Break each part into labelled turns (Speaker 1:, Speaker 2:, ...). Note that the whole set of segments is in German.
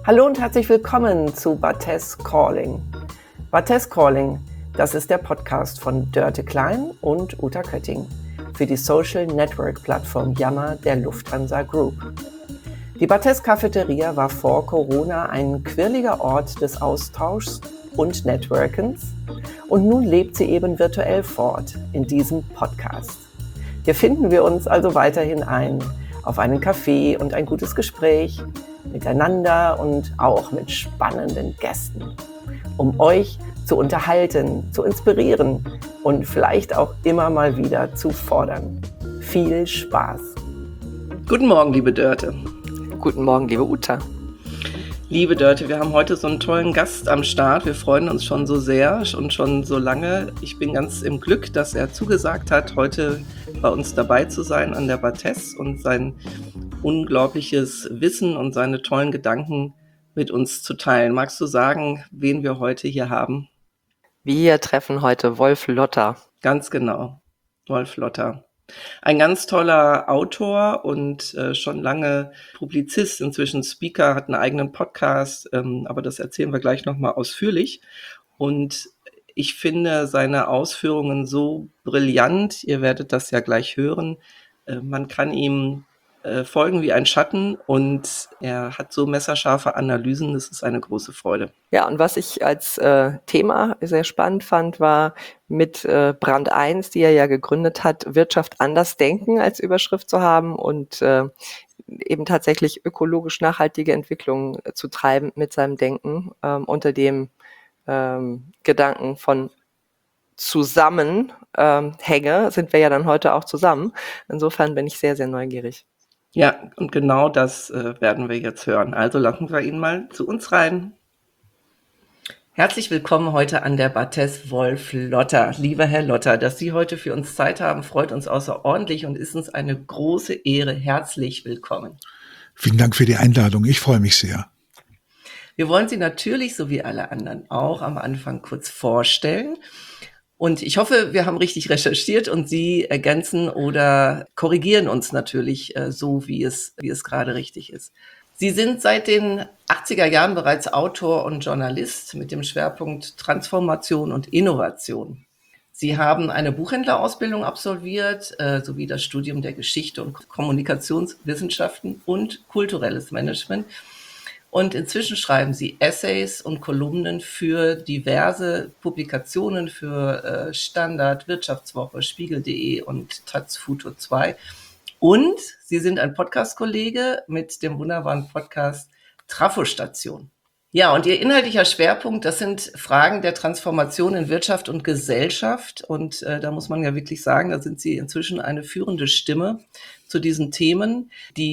Speaker 1: Hallo und herzlich willkommen zu Barthes Calling. Barthes Calling, das ist der Podcast von Dörte Klein und Uta Kötting für die Social Network Plattform Yammer der Lufthansa Group. Die Barthes Cafeteria war vor Corona ein quirliger Ort des Austauschs und Networkens und nun lebt sie eben virtuell fort in diesem Podcast. Hier finden wir uns also weiterhin ein auf einen Kaffee und ein gutes Gespräch miteinander und auch mit spannenden Gästen, um euch zu unterhalten, zu inspirieren und vielleicht auch immer mal wieder zu fordern. Viel Spaß!
Speaker 2: Guten Morgen, liebe Dörte.
Speaker 3: Guten Morgen, liebe Uta.
Speaker 2: Liebe Dörte, wir haben heute so einen tollen Gast am Start. Wir freuen uns schon so sehr und schon so lange. Ich bin ganz im Glück, dass er zugesagt hat, heute bei uns dabei zu sein an der Barthes und sein unglaubliches Wissen und seine tollen Gedanken mit uns zu teilen. Magst du sagen, wen wir heute hier haben?
Speaker 3: Wir treffen heute Wolf Lotter.
Speaker 2: Ganz genau, Wolf Lotter. Ein ganz toller Autor und schon lange Publizist, inzwischen Speaker, hat einen eigenen Podcast, aber das erzählen wir gleich nochmal ausführlich. Und ich finde seine Ausführungen so brillant, ihr werdet das ja gleich hören, man kann ihm folgen wie ein Schatten und er hat so messerscharfe Analysen, das ist eine große Freude.
Speaker 3: Ja, und was ich als Thema sehr spannend fand, war mit Brand 1, die er ja gegründet hat, Wirtschaft anders denken als Überschrift zu haben und eben tatsächlich ökologisch nachhaltige Entwicklung zu treiben mit seinem Denken unter dem Gedanken von Zusammenhänge sind wir ja dann heute auch zusammen. Insofern bin ich sehr, sehr neugierig.
Speaker 2: Ja, und genau das werden wir jetzt hören. Also lassen wir ihn mal zu uns rein. Herzlich willkommen heute an der Barthes Wolf Lotter. Lieber Herr Lotter, dass Sie heute für uns Zeit haben, freut uns außerordentlich und ist uns eine große Ehre. Herzlich willkommen.
Speaker 4: Vielen Dank für die Einladung. Ich freue mich sehr.
Speaker 2: Wir wollen Sie natürlich, so wie alle anderen auch, am Anfang kurz vorstellen. Und ich hoffe, wir haben richtig recherchiert und Sie ergänzen oder korrigieren uns natürlich so, wie es gerade richtig ist. Sie sind seit den 80er Jahren bereits Autor und Journalist mit dem Schwerpunkt Transformation und Innovation. Sie haben eine Buchhändlerausbildung absolviert, sowie das Studium der Geschichte und Kommunikationswissenschaften und kulturelles Management. Und inzwischen schreiben Sie Essays und Kolumnen für diverse Publikationen für Standard, Wirtschaftswoche, Spiegel.de und taz Futur 2. Und Sie sind ein Podcast-Kollege mit dem wunderbaren Podcast Trafostation. Ja, und Ihr inhaltlicher Schwerpunkt, das sind Fragen der Transformation in Wirtschaft und Gesellschaft. Und da muss man ja wirklich sagen, da sind Sie inzwischen eine führende Stimme zu diesen Themen.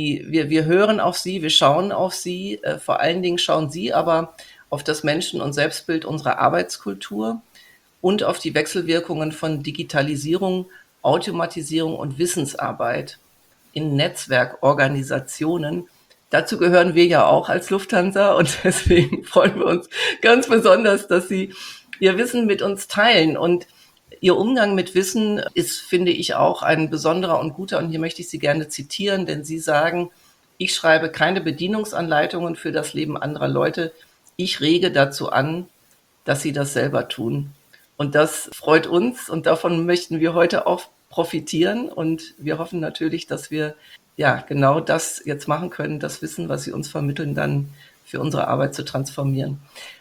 Speaker 2: Wir hören auf Sie, wir schauen auf Sie. Vor allen Dingen schauen Sie aber auf das Menschen- und Selbstbild unserer Arbeitskultur und auf die Wechselwirkungen von Digitalisierung, Automatisierung und Wissensarbeit in Netzwerkorganisationen. Dazu gehören wir ja auch als Lufthansa und deswegen freuen wir uns ganz besonders, dass Sie Ihr Wissen mit uns teilen. Und Ihr Umgang mit Wissen ist, finde ich, auch ein besonderer und guter. Und hier möchte ich Sie gerne zitieren, denn Sie sagen, ich schreibe keine Bedienungsanleitungen für das Leben anderer Leute. Ich rege dazu an, dass Sie das selber tun. Und das freut uns und davon möchten wir heute auch profitieren. Und wir hoffen natürlich, dass wir ja genau das jetzt machen können, das Wissen, was Sie uns vermitteln, dann für unsere Arbeit zu transformieren.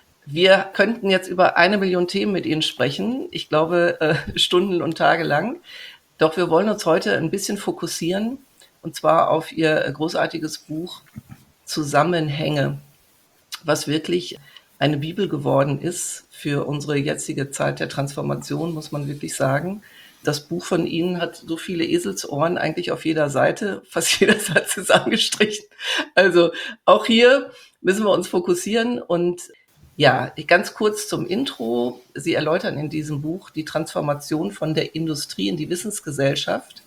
Speaker 2: Wir könnten jetzt über 1 Million Themen mit Ihnen sprechen, ich glaube Stunden und Tage lang. Doch wir wollen uns heute ein bisschen fokussieren, und zwar auf Ihr großartiges Buch Zusammenhänge, was wirklich eine Bibel geworden ist für unsere jetzige Zeit der Transformation, muss man wirklich sagen. Das Buch von Ihnen hat so viele Eselsohren eigentlich auf jeder Seite, fast jeder Satz ist angestrichen. Also auch hier müssen wir uns fokussieren und ja, ganz kurz zum Intro. Sie erläutern in diesem Buch die Transformation von der Industrie in die Wissensgesellschaft,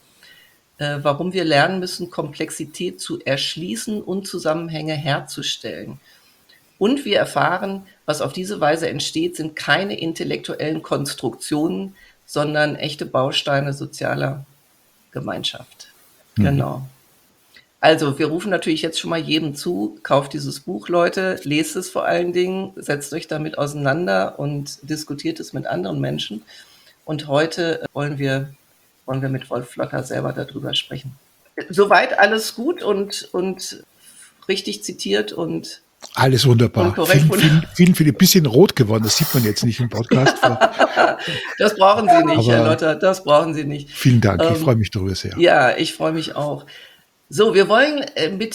Speaker 2: warum wir lernen müssen, Komplexität zu erschließen und Zusammenhänge herzustellen. Und wir erfahren, was auf diese Weise entsteht, sind keine intellektuellen Konstruktionen, sondern echte Bausteine sozialer Gemeinschaft. Genau. Also, wir rufen natürlich jetzt schon mal jedem zu, kauft dieses Buch, Leute, lest es vor allen Dingen, setzt euch damit auseinander und diskutiert es mit anderen Menschen. Und heute wollen wir mit Wolf Flotter selber darüber sprechen. Soweit alles gut und richtig zitiert und
Speaker 4: alles wunderbar.
Speaker 2: Und korrekt.
Speaker 4: Vielen, ein bisschen rot geworden. Das sieht man jetzt nicht im Podcast.
Speaker 2: Das brauchen Sie nicht, Herr Lotter, das brauchen Sie nicht.
Speaker 4: Vielen Dank, ich freue mich darüber sehr.
Speaker 2: Ja, ich freue mich auch. So, wir wollen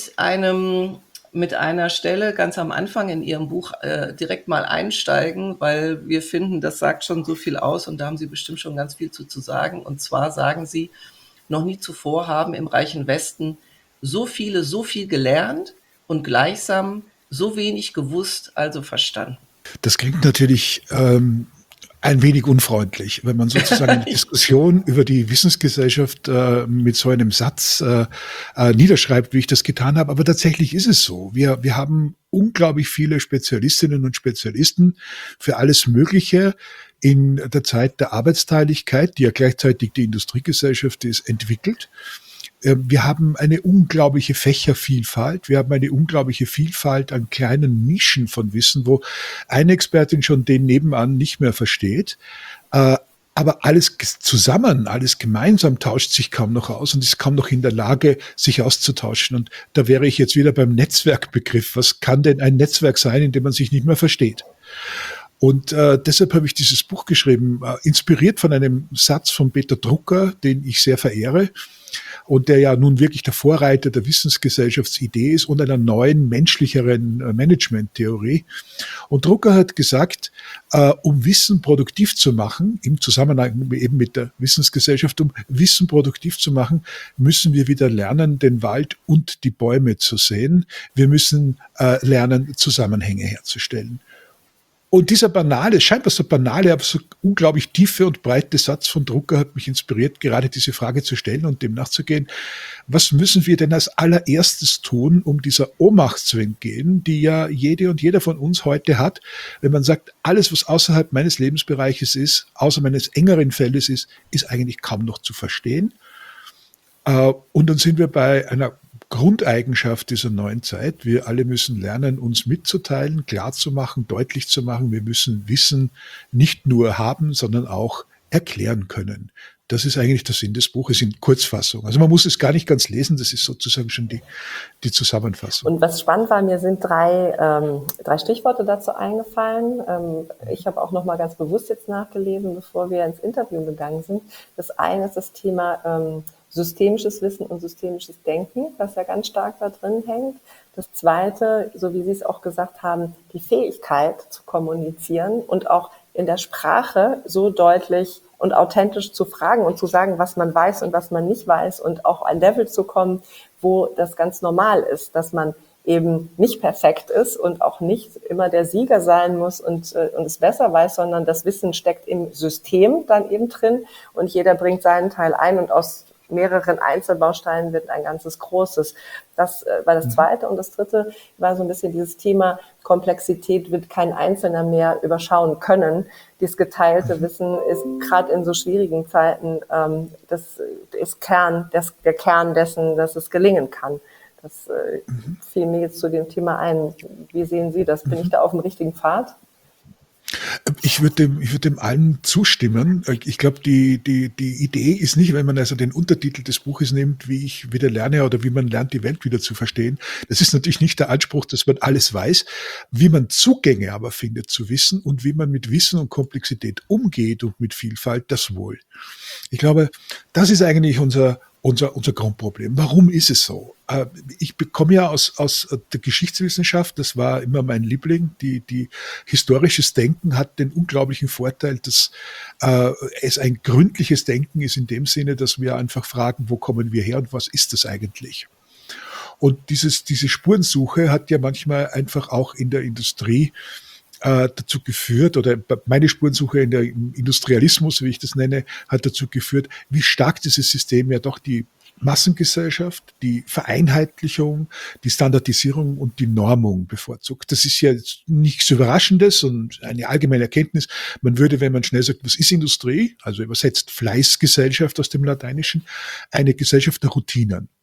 Speaker 2: mit einer Stelle ganz am Anfang in Ihrem Buch direkt mal einsteigen, weil wir finden, das sagt schon so viel aus und da haben Sie bestimmt schon ganz viel zu sagen. Und zwar sagen Sie, noch nie zuvor haben im reichen Westen so viel gelernt und gleichsam so wenig gewusst, also verstanden.
Speaker 4: Das klingt natürlich ein wenig unfreundlich, wenn man sozusagen eine Diskussion über die Wissensgesellschaft mit so einem Satz niederschreibt, wie ich das getan habe. Aber tatsächlich ist es so. Wir haben unglaublich viele Spezialistinnen und Spezialisten für alles Mögliche in der Zeit der Arbeitsteiligkeit, die ja gleichzeitig die Industriegesellschaft ist, entwickelt. Wir haben eine unglaubliche Fächervielfalt. Wir haben eine unglaubliche Vielfalt an kleinen Nischen von Wissen, wo eine Expertin schon den nebenan nicht mehr versteht. Aber alles zusammen, alles gemeinsam tauscht sich kaum noch aus und ist kaum noch in der Lage, sich auszutauschen. Und da wäre ich jetzt wieder beim Netzwerkbegriff. Was kann denn ein Netzwerk sein, in dem man sich nicht mehr versteht? Und deshalb habe ich dieses Buch geschrieben, inspiriert von einem Satz von Peter Drucker, den ich sehr verehre und der ja nun wirklich der Vorreiter der Wissensgesellschaftsidee ist und einer neuen, menschlicheren Managementtheorie. Und Drucker hat gesagt, um Wissen produktiv zu machen, im Zusammenhang eben mit der Wissensgesellschaft, um Wissen produktiv zu machen, müssen wir wieder lernen, den Wald und die Bäume zu sehen. Wir müssen lernen, Zusammenhänge herzustellen. Und dieser scheinbar so banale, aber so unglaublich tiefe und breite Satz von Drucker hat mich inspiriert, gerade diese Frage zu stellen und dem nachzugehen. Was müssen wir denn als allererstes tun, um dieser Ohnmacht zu entgehen, die ja jede und jeder von uns heute hat, wenn man sagt, alles, was außerhalb meines Lebensbereiches ist, außer meines engeren Feldes ist eigentlich kaum noch zu verstehen. Und dann sind wir bei einer Grundeigenschaft dieser neuen Zeit. Wir alle müssen lernen, uns mitzuteilen, klarzumachen, deutlich zu machen. Wir müssen Wissen nicht nur haben, sondern auch erklären können. Das ist eigentlich der Sinn des Buches in Kurzfassung. Also man muss es gar nicht ganz lesen, das ist sozusagen schon die Zusammenfassung.
Speaker 3: Und was spannend war, mir sind drei Stichworte dazu eingefallen. Ich habe auch nochmal ganz bewusst jetzt nachgelesen, bevor wir ins Interview gegangen sind. Das eine ist das Thema systemisches Wissen und systemisches Denken, was ja ganz stark da drin hängt. Das zweite, so wie Sie es auch gesagt haben, die Fähigkeit zu kommunizieren und auch in der Sprache so deutlich und authentisch zu fragen und zu sagen, was man weiß und was man nicht weiß und auch ein Level zu kommen, wo das ganz normal ist, dass man eben nicht perfekt ist und auch nicht immer der Sieger sein muss und es besser weiß, sondern das Wissen steckt im System dann eben drin und jeder bringt seinen Teil ein und aus mehreren Einzelbausteinen wird ein ganzes Großes. Das war das Zweite. Und das Dritte war so ein bisschen dieses Thema Komplexität wird kein Einzelner mehr überschauen können. Dieses geteilte Wissen ist gerade in so schwierigen Zeiten, das ist der Kern dessen, dass es gelingen kann. Das fiel mir jetzt zu dem Thema ein. Wie sehen Sie das? Bin ich da auf dem richtigen Pfad?
Speaker 4: Ich würde dem allen zustimmen. Ich glaube, die Idee ist nicht, wenn man also den Untertitel des Buches nimmt, wie ich wieder lerne oder wie man lernt, die Welt wieder zu verstehen. Das ist natürlich nicht der Anspruch, dass man alles weiß, wie man Zugänge aber findet zu Wissen und wie man mit Wissen und Komplexität umgeht und mit Vielfalt, das wohl. Ich glaube, das ist eigentlich unser Grundproblem. Warum ist es so? Ich komme ja aus der Geschichtswissenschaft, das war immer mein Liebling. Die historisches Denken hat den unglaublichen Vorteil, dass es ein gründliches Denken ist in dem Sinne, dass wir einfach fragen, wo kommen wir her und was ist das eigentlich? Und diese Spurensuche hat ja manchmal einfach auch in der Industrie dazu geführt, oder meine Spurensuche im Industrialismus, wie ich das nenne, hat dazu geführt, wie stark dieses System ja doch die Massengesellschaft, die Vereinheitlichung, die Standardisierung und die Normung bevorzugt. Das ist ja nichts Überraschendes und eine allgemeine Erkenntnis. Man würde, wenn man schnell sagt, was ist Industrie, also übersetzt Fleißgesellschaft aus dem Lateinischen, eine Gesellschaft der Routinen.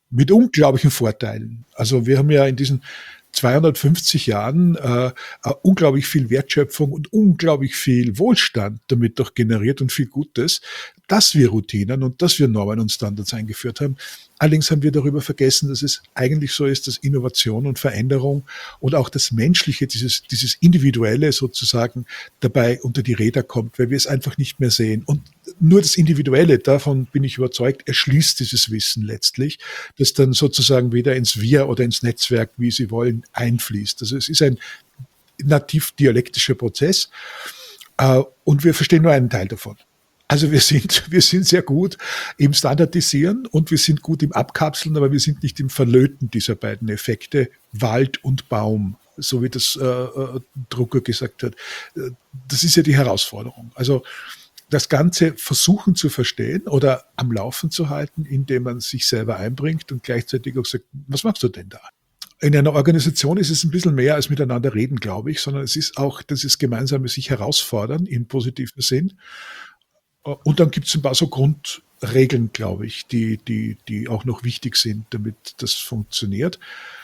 Speaker 4: mit unglaublichen Vorteilen. Also wir haben ja in diesen 250 Jahren unglaublich viel Wertschöpfung und unglaublich viel Wohlstand damit doch generiert und viel Gutes, dass wir Routinen und dass wir Normen und Standards eingeführt haben. Allerdings haben wir darüber vergessen, dass es eigentlich so ist, dass Innovation und Veränderung und auch das Menschliche, dieses Individuelle sozusagen dabei unter die Räder kommt, weil wir es einfach nicht mehr sehen. Und nur das Individuelle, davon bin ich überzeugt, erschließt dieses Wissen letztlich, das dann sozusagen wieder ins Wir oder ins Netzwerk, wie Sie wollen, einfließt. Also es ist ein nativ dialektischer Prozess und wir verstehen nur einen Teil davon. Also wir sind sehr gut im Standardisieren und wir sind gut im Abkapseln, aber wir sind nicht im Verlöten dieser beiden Effekte, Wald und Baum, so wie das Drucker gesagt hat. Das ist ja die Herausforderung. Also das Ganze versuchen zu verstehen oder am Laufen zu halten, indem man sich selber einbringt und gleichzeitig auch sagt, was machst du denn da? In einer Organisation ist es ein bisschen mehr als miteinander reden, glaube ich, sondern es ist auch das gemeinsame sich herausfordern im positiven Sinn. Und dann gibt es ein paar so Grundregeln, glaube ich, die auch noch wichtig sind, damit das funktioniert.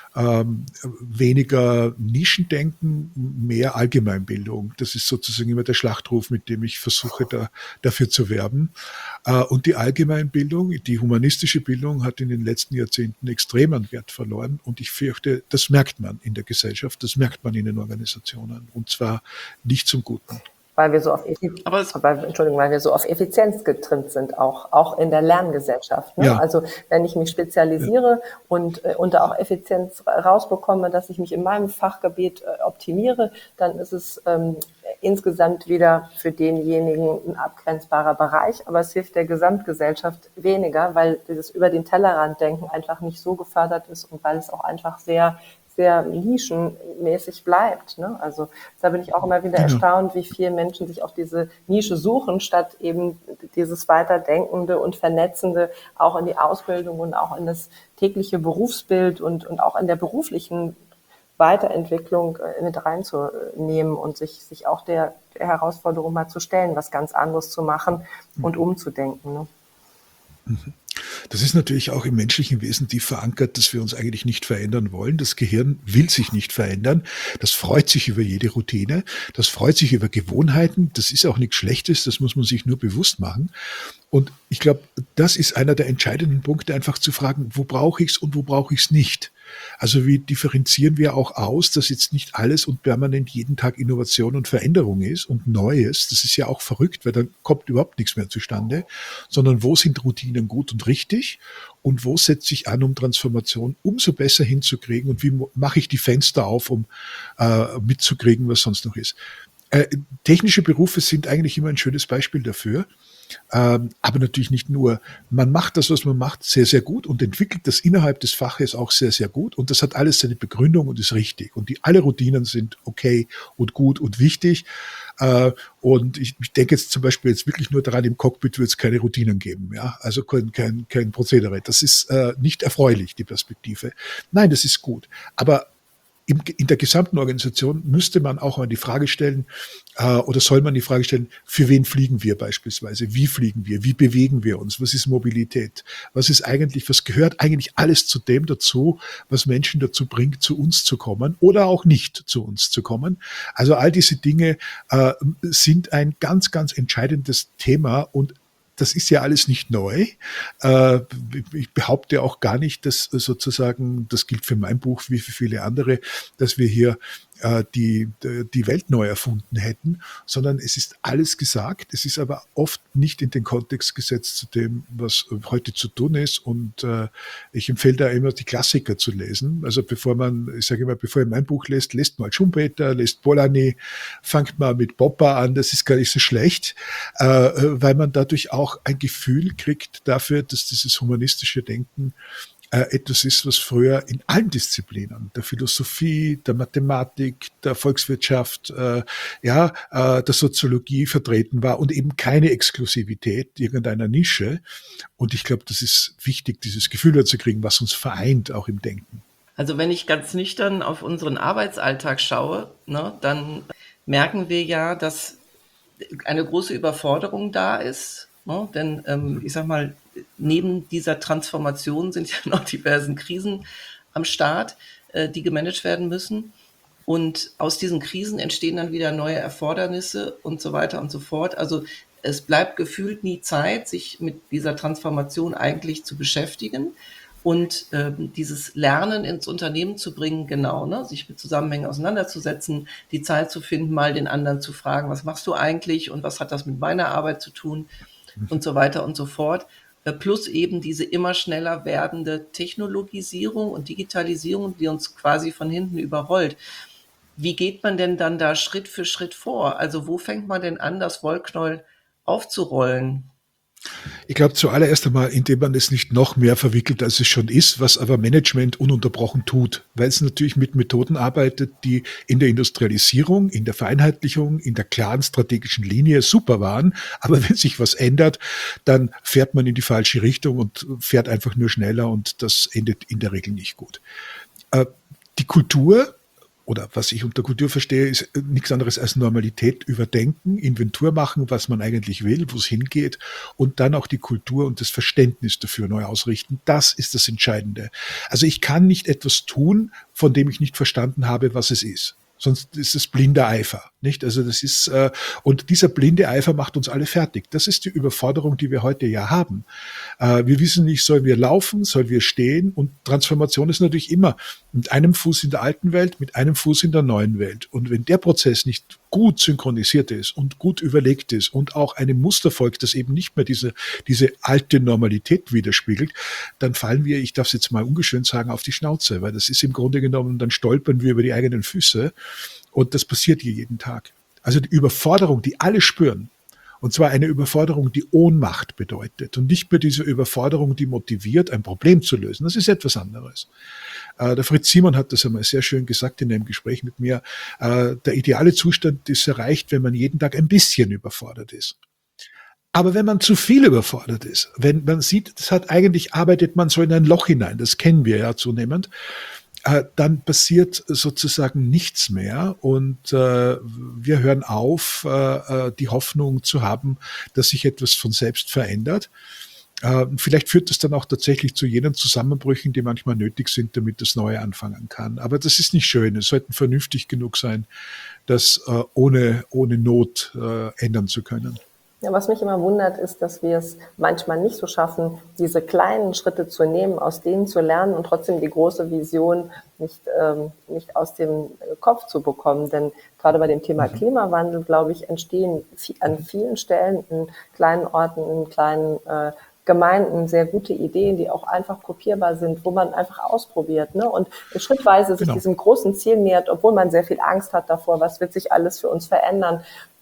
Speaker 4: Weniger Nischendenken, mehr Allgemeinbildung. Das ist sozusagen immer der Schlachtruf, mit dem ich versuche, dafür zu werben. Und die Allgemeinbildung, die humanistische Bildung hat in den letzten Jahrzehnten extrem an Wert verloren. Und ich fürchte, das merkt man in der Gesellschaft, das merkt man in den Organisationen. Und zwar nicht zum Guten.
Speaker 1: Weil wir so auf Effizienz getrimmt sind, auch in der Lerngesellschaft. Ne?
Speaker 4: Ja.
Speaker 1: Also wenn ich mich spezialisiere und da auch Effizienz rausbekomme, dass ich mich in meinem Fachgebiet optimiere, dann ist es insgesamt wieder für denjenigen ein abgrenzbarer Bereich, aber es hilft der Gesamtgesellschaft weniger, weil dieses über den Tellerrand denken einfach nicht so gefördert ist und weil es auch einfach sehr nischenmäßig bleibt. Ne? Also da bin ich auch immer wieder erstaunt, wie viele Menschen sich auf diese Nische suchen, statt eben dieses Weiterdenkende und Vernetzende auch in die Ausbildung und auch in das tägliche Berufsbild und auch in der beruflichen Weiterentwicklung mit reinzunehmen und sich auch der Herausforderung mal zu stellen, was ganz anderes zu machen und umzudenken. Ne?
Speaker 4: Das ist natürlich auch im menschlichen Wesen tief verankert, dass wir uns eigentlich nicht verändern wollen. Das Gehirn will sich nicht verändern. Das freut sich über jede Routine. Das freut sich über Gewohnheiten. Das ist auch nichts Schlechtes. Das muss man sich nur bewusst machen. Und ich glaube, das ist einer der entscheidenden Punkte, einfach zu fragen, wo brauche ich es und wo brauche ich es nicht? Also wie differenzieren wir auch aus, dass jetzt nicht alles und permanent jeden Tag Innovation und Veränderung ist und Neues. Das ist ja auch verrückt, weil dann kommt überhaupt nichts mehr zustande, sondern wo sind Routinen gut und richtig und wo setze ich an, um Transformation umso besser hinzukriegen und wie mache ich die Fenster auf, um mitzukriegen, was sonst noch ist. Technische Berufe sind eigentlich immer ein schönes Beispiel dafür. Aber natürlich nicht nur. Man macht das, was man macht, sehr, sehr gut und entwickelt das innerhalb des Faches auch sehr, sehr gut. Und das hat alles seine Begründung und ist richtig. Und alle Routinen sind okay und gut und wichtig. Und ich denke jetzt zum Beispiel jetzt wirklich nur daran, im Cockpit wird es keine Routinen geben. Ja? Also kein Prozedere. Das ist nicht erfreulich, die Perspektive. Nein, das ist gut. Aber in der gesamten Organisation müsste man auch mal die Frage stellen, oder soll man die Frage stellen, für wen fliegen wir beispielsweise? Wie fliegen wir? Wie bewegen wir uns? Was ist Mobilität? Was gehört eigentlich alles zu dem dazu, was Menschen dazu bringt, zu uns zu kommen oder auch nicht zu uns zu kommen? Also all diese Dinge sind ein ganz, ganz entscheidendes Thema und das ist ja alles nicht neu. Ich behaupte auch gar nicht, dass sozusagen, das gilt für mein Buch wie für viele andere, dass wir hier die Welt neu erfunden hätten, sondern es ist alles gesagt. Es ist aber oft nicht in den Kontext gesetzt zu dem, was heute zu tun ist. Und ich empfehle da immer, die Klassiker zu lesen. Also bevor ihr mein Buch lest mal Schumpeter, lest Polanyi, fangt mal mit Popper an. Das ist gar nicht so schlecht, weil man dadurch auch ein Gefühl kriegt dafür, dass dieses humanistische Denken etwas ist, was früher in allen Disziplinen, der Philosophie, der Mathematik, der Volkswirtschaft, der Soziologie vertreten war und eben keine Exklusivität irgendeiner Nische. Und ich glaube, das ist wichtig, dieses Gefühl dazu kriegen, was uns vereint, auch im Denken.
Speaker 2: Also wenn ich ganz nüchtern auf unseren Arbeitsalltag schaue, ne, dann merken wir ja, dass eine große Überforderung da ist Ne? Denn ich sag mal, neben dieser Transformation sind ja noch diversen Krisen am Start, die gemanagt werden müssen. Und aus diesen Krisen entstehen dann wieder neue Erfordernisse und so weiter und so fort. Also es bleibt gefühlt nie Zeit, sich mit dieser Transformation eigentlich zu beschäftigen und dieses Lernen ins Unternehmen zu bringen, genau, ne? Sich mit Zusammenhängen auseinanderzusetzen, die Zeit zu finden, mal den anderen zu fragen, was machst du eigentlich und was hat das mit meiner Arbeit zu tun und so weiter und so fort. Plus eben diese immer schneller werdende Technologisierung und Digitalisierung, die uns quasi von hinten überrollt. Wie geht man denn dann da Schritt für Schritt vor? Also wo fängt man denn an, das Wollknäuel aufzurollen?
Speaker 4: Ich glaube zuallererst einmal, indem man es nicht noch mehr verwickelt, als es schon ist, was aber Management ununterbrochen tut, weil es natürlich mit Methoden arbeitet, die in der Industrialisierung, in der Vereinheitlichung, in der klaren strategischen Linie super waren. Aber wenn sich was ändert, dann fährt man in die falsche Richtung und fährt einfach nur schneller und das endet in der Regel nicht gut. Die Kultur, oder was ich unter Kultur verstehe, ist nichts anderes als Normalität überdenken, Inventur machen, was man eigentlich will, wo es hingeht und dann auch die Kultur und das Verständnis dafür neu ausrichten. Das ist das Entscheidende. Also ich kann nicht etwas tun, von dem ich nicht verstanden habe, was es ist. Sonst ist es blinder Eifer, nicht? Also das ist, und dieser blinde Eifer macht uns alle fertig. Das ist die Überforderung, die wir heute ja haben. Wir wissen nicht, sollen wir laufen, sollen wir stehen? Und Transformation ist natürlich immer mit einem Fuß in der alten Welt, mit einem Fuß in der neuen Welt. Und wenn der Prozess nicht gut synchronisiert ist und gut überlegt ist und auch einem Muster folgt, das eben nicht mehr diese alte Normalität widerspiegelt, dann fallen wir, ich darf es jetzt mal ungeschönt sagen, auf die Schnauze, weil das ist im Grunde genommen, dann stolpern wir über die eigenen Füße und das passiert hier jeden Tag. Also die Überforderung, die alle spüren, und zwar eine Überforderung, die Ohnmacht bedeutet und nicht mehr diese Überforderung, die motiviert, ein Problem zu lösen. Das ist etwas anderes. Der Fritz Simon hat das einmal sehr schön gesagt in einem Gespräch mit mir. Der ideale Zustand ist erreicht, wenn man jeden Tag ein bisschen überfordert ist. Aber wenn man zu viel überfordert ist, wenn man sieht, arbeitet man so in ein Loch hinein, das kennen wir ja zunehmend, dann passiert sozusagen nichts mehr und wir hören auf, die Hoffnung zu haben, dass sich etwas von selbst verändert. Vielleicht führt das dann auch tatsächlich zu jenen Zusammenbrüchen, die manchmal nötig sind, damit das Neue anfangen kann. Aber das ist nicht schön. Es sollten vernünftig genug sein, das ohne Not ändern zu können.
Speaker 1: Ja, was mich immer wundert, ist, dass wir es manchmal nicht so schaffen, diese kleinen Schritte zu nehmen, aus denen zu lernen und trotzdem die große Vision nicht aus dem Kopf zu bekommen. Denn gerade bei dem Thema Klimawandel, glaube ich, entstehen an vielen Stellen in kleinen Orten, in kleinen Gemeinden sehr gute Ideen, die auch einfach kopierbar sind, wo man einfach ausprobiert, ne? Und schrittweise sich diesem großen Ziel nähert, obwohl man sehr viel Angst hat davor, was wird sich alles für uns verändern.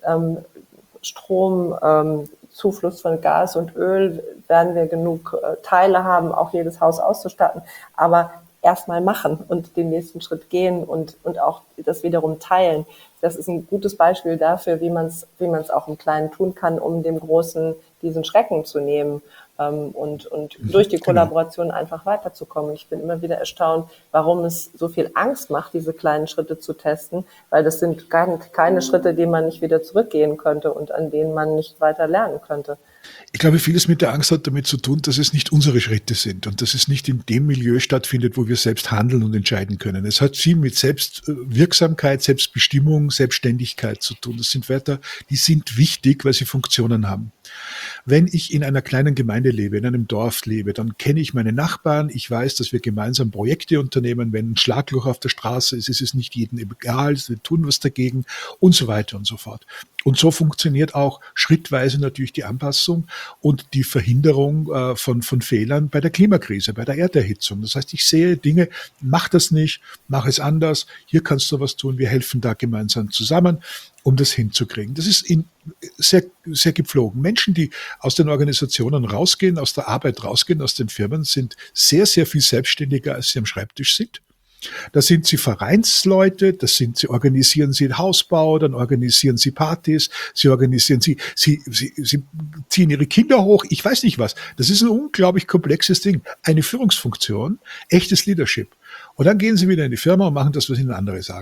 Speaker 1: Strom, Zufluss von Gas und Öl, werden wir genug Teile haben, auch jedes Haus auszustatten, aber erstmal machen und den nächsten Schritt gehen und auch das wiederum teilen. Das ist ein gutes Beispiel dafür, wie man es auch im Kleinen tun kann, um dem Großen diesen Schrecken zu nehmen und durch die Kollaboration einfach weiterzukommen. Ich bin immer wieder erstaunt, warum es so viel Angst macht, diese kleinen Schritte zu testen, weil das sind keine Schritte, die man nicht wieder zurückgehen könnte und an denen man nicht weiter lernen könnte.
Speaker 4: Ich glaube, vieles mit der Angst hat damit zu tun, dass es nicht unsere Schritte sind und dass es nicht in dem Milieu stattfindet, wo wir selbst handeln und entscheiden können. Es hat viel mit Selbstwirksamkeit, Selbstbestimmung, Selbstständigkeit zu tun. Das sind Wörter, die sind wichtig, weil sie Funktionen haben. Wenn ich in einer kleinen Gemeinde lebe, in einem Dorf lebe, dann kenne ich meine Nachbarn. Ich weiß, dass wir gemeinsam Projekte unternehmen. Wenn ein Schlagloch auf der Straße ist, ist es nicht jedem egal. Wir tun was dagegen und so weiter und so fort. Und so funktioniert auch schrittweise natürlich die Anpassung und die Verhinderung von Fehlern bei der Klimakrise, bei der Erderhitzung. Das heißt, ich sehe Dinge, mach das nicht, mach es anders, hier kannst du was tun, wir helfen da gemeinsam zusammen, um das hinzukriegen. Das ist sehr, sehr gepflogen. Menschen, die aus den Organisationen rausgehen, aus der Arbeit rausgehen, aus den Firmen, sind sehr, sehr viel selbstständiger, als sie am Schreibtisch sind. Da sind sie Vereinsleute, sie organisieren sie den Hausbau, dann organisieren sie Partys, sie ziehen ihre Kinder hoch, ich weiß nicht was. Das ist ein unglaublich komplexes Ding. Eine Führungsfunktion, echtes Leadership. Und dann gehen sie wieder in die Firma und machen das, was ihnen andere sagen.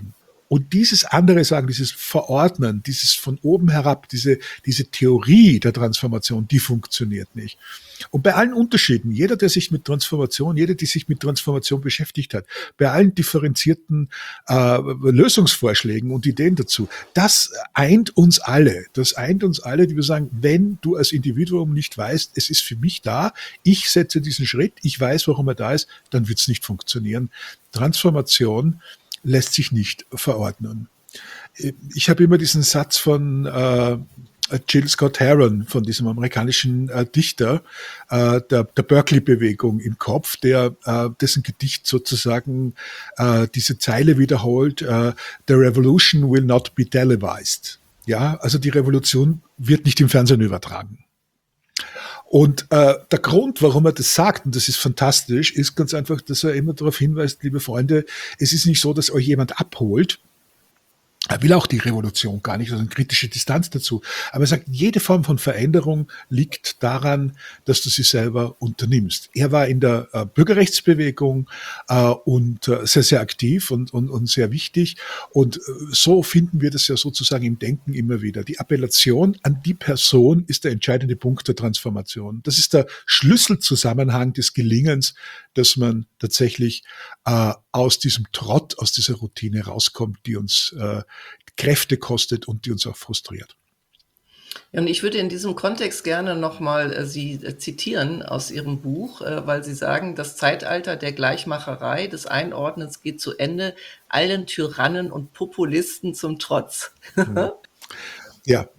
Speaker 4: Und dieses andere sagen, dieses Verordnen, dieses von oben herab, diese Theorie der Transformation, die funktioniert nicht. Und bei allen Unterschieden, jeder, der sich mit Transformation, jeder, die sich mit Transformation beschäftigt hat, bei allen differenzierten Lösungsvorschlägen und Ideen dazu, das eint uns alle. Das eint uns alle, die wir sagen, wenn du als Individuum nicht weißt, es ist für mich da, ich setze diesen Schritt, ich weiß, warum er da ist, dann wird es nicht funktionieren. Transformation lässt sich nicht verordnen. Ich habe immer diesen Satz von Jill Scott Heron, von diesem amerikanischen Dichter der Berkeley-Bewegung im Kopf, dessen Gedicht sozusagen diese Zeile wiederholt: The revolution will not be televised. Ja, also die Revolution wird nicht im Fernsehen übertragen. Und der Grund, warum er das sagt, und das ist fantastisch, ist ganz einfach, dass er immer darauf hinweist, liebe Freunde, es ist nicht so, dass euch jemand abholt. Er will auch die Revolution gar nicht, also eine kritische Distanz dazu. Aber er sagt, jede Form von Veränderung liegt daran, dass du sie selber unternimmst. Er war in der Bürgerrechtsbewegung und sehr, sehr aktiv und sehr wichtig. Und so finden wir das ja sozusagen im Denken immer wieder. Die Appellation an die Person ist der entscheidende Punkt der Transformation. Das ist der Schlüsselzusammenhang des Gelingens, dass man tatsächlich aus diesem Trott, aus dieser Routine rauskommt, die uns Kräfte kostet und die uns auch frustriert.
Speaker 2: Ja, und ich würde in diesem Kontext gerne nochmal Sie zitieren aus Ihrem Buch, weil Sie sagen, das Zeitalter der Gleichmacherei, des Einordnens geht zu Ende, allen Tyrannen und Populisten zum Trotz.
Speaker 4: Ja.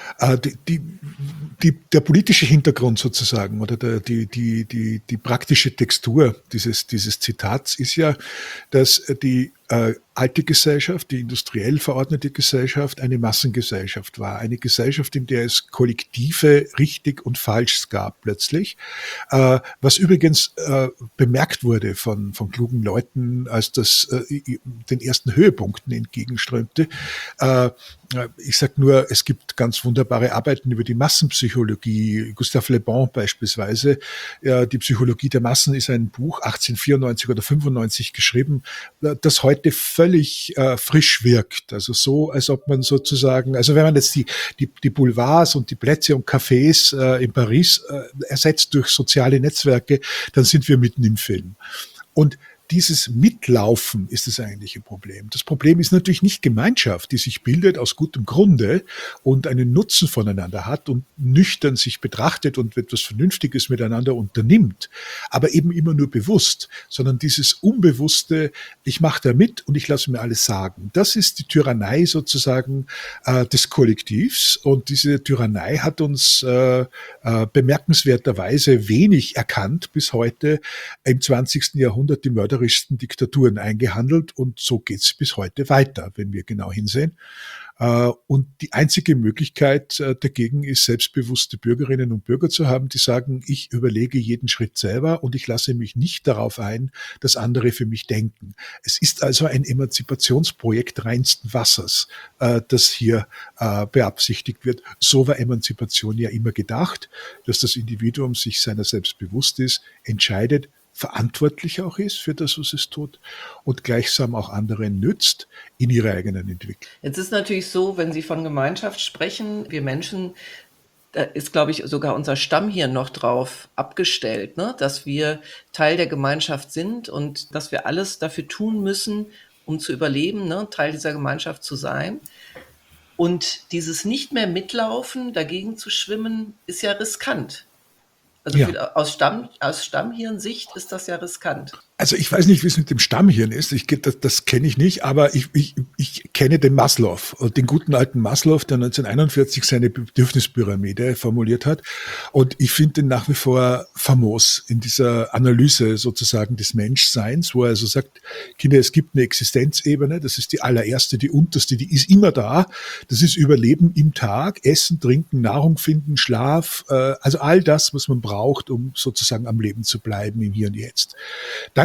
Speaker 4: Der politische Hintergrund sozusagen oder die praktische Textur dieses Zitats ist ja, dass die alte Gesellschaft, die industriell verordnete Gesellschaft, eine Massengesellschaft war. Eine Gesellschaft, in der es kollektive richtig und falsch gab plötzlich. Was übrigens bemerkt wurde von klugen Leuten, als das den ersten Höhepunkten entgegenströmte. Ich sage nur, es gibt ganz wunderbare Arbeiten über die Massenpsychologie. Gustave Le Bon beispielsweise. Die Psychologie der Massen ist ein Buch, 1894 oder 95 geschrieben, das heute völlig frisch wirkt. Also so, als ob man sozusagen, also wenn man jetzt die Boulevards und die Plätze und Cafés in Paris ersetzt durch soziale Netzwerke, dann sind wir mitten im Film. Und dieses Mitlaufen ist das eigentliche Problem. Das Problem ist natürlich nicht Gemeinschaft, die sich bildet aus gutem Grunde und einen Nutzen voneinander hat und nüchtern sich betrachtet und etwas Vernünftiges miteinander unternimmt, aber eben immer nur bewusst, sondern dieses Unbewusste, ich mache da mit und ich lasse mir alles sagen. Das ist die Tyrannei sozusagen des Kollektivs, und diese Tyrannei hat uns bemerkenswerterweise wenig erkannt bis heute, im 20. Jahrhundert die mörderischsten Diktaturen eingehandelt, und so geht's bis heute weiter, wenn wir genau hinsehen. Und die einzige Möglichkeit dagegen ist, selbstbewusste Bürgerinnen und Bürger zu haben, die sagen, ich überlege jeden Schritt selber und ich lasse mich nicht darauf ein, dass andere für mich denken. Es ist also ein Emanzipationsprojekt reinsten Wassers, das hier beabsichtigt wird. So war Emanzipation ja immer gedacht, dass das Individuum sich seiner selbst bewusst ist, entscheidet, verantwortlich auch ist für das, was es tut, und gleichsam auch anderen nützt in ihrer eigenen Entwicklung.
Speaker 2: Jetzt ist natürlich so, wenn Sie von Gemeinschaft sprechen, wir Menschen, da ist, glaube ich, sogar unser Stammhirn noch drauf abgestellt, ne? Dass wir Teil der Gemeinschaft sind und dass wir alles dafür tun müssen, um zu überleben, ne? Teil dieser Gemeinschaft zu sein. Und dieses nicht mehr mitlaufen, dagegen zu schwimmen, ist ja riskant. Also
Speaker 4: Ja.
Speaker 2: aus Stammhirn-Sicht ist das ja riskant.
Speaker 4: Also ich weiß nicht, wie es mit dem Stammhirn ist. Das kenne ich nicht, aber ich kenne den Maslow, den guten alten Maslow, der 1941 seine Bedürfnispyramide formuliert hat. Und ich finde den nach wie vor famos in dieser Analyse sozusagen des Menschseins, wo er also sagt, Kinder, es gibt eine Existenzebene, das ist die allererste, die unterste, die ist immer da. Das ist Überleben im Tag, Essen, Trinken, Nahrung finden, Schlaf, also all das, was man braucht, um sozusagen am Leben zu bleiben im Hier und Jetzt. Dann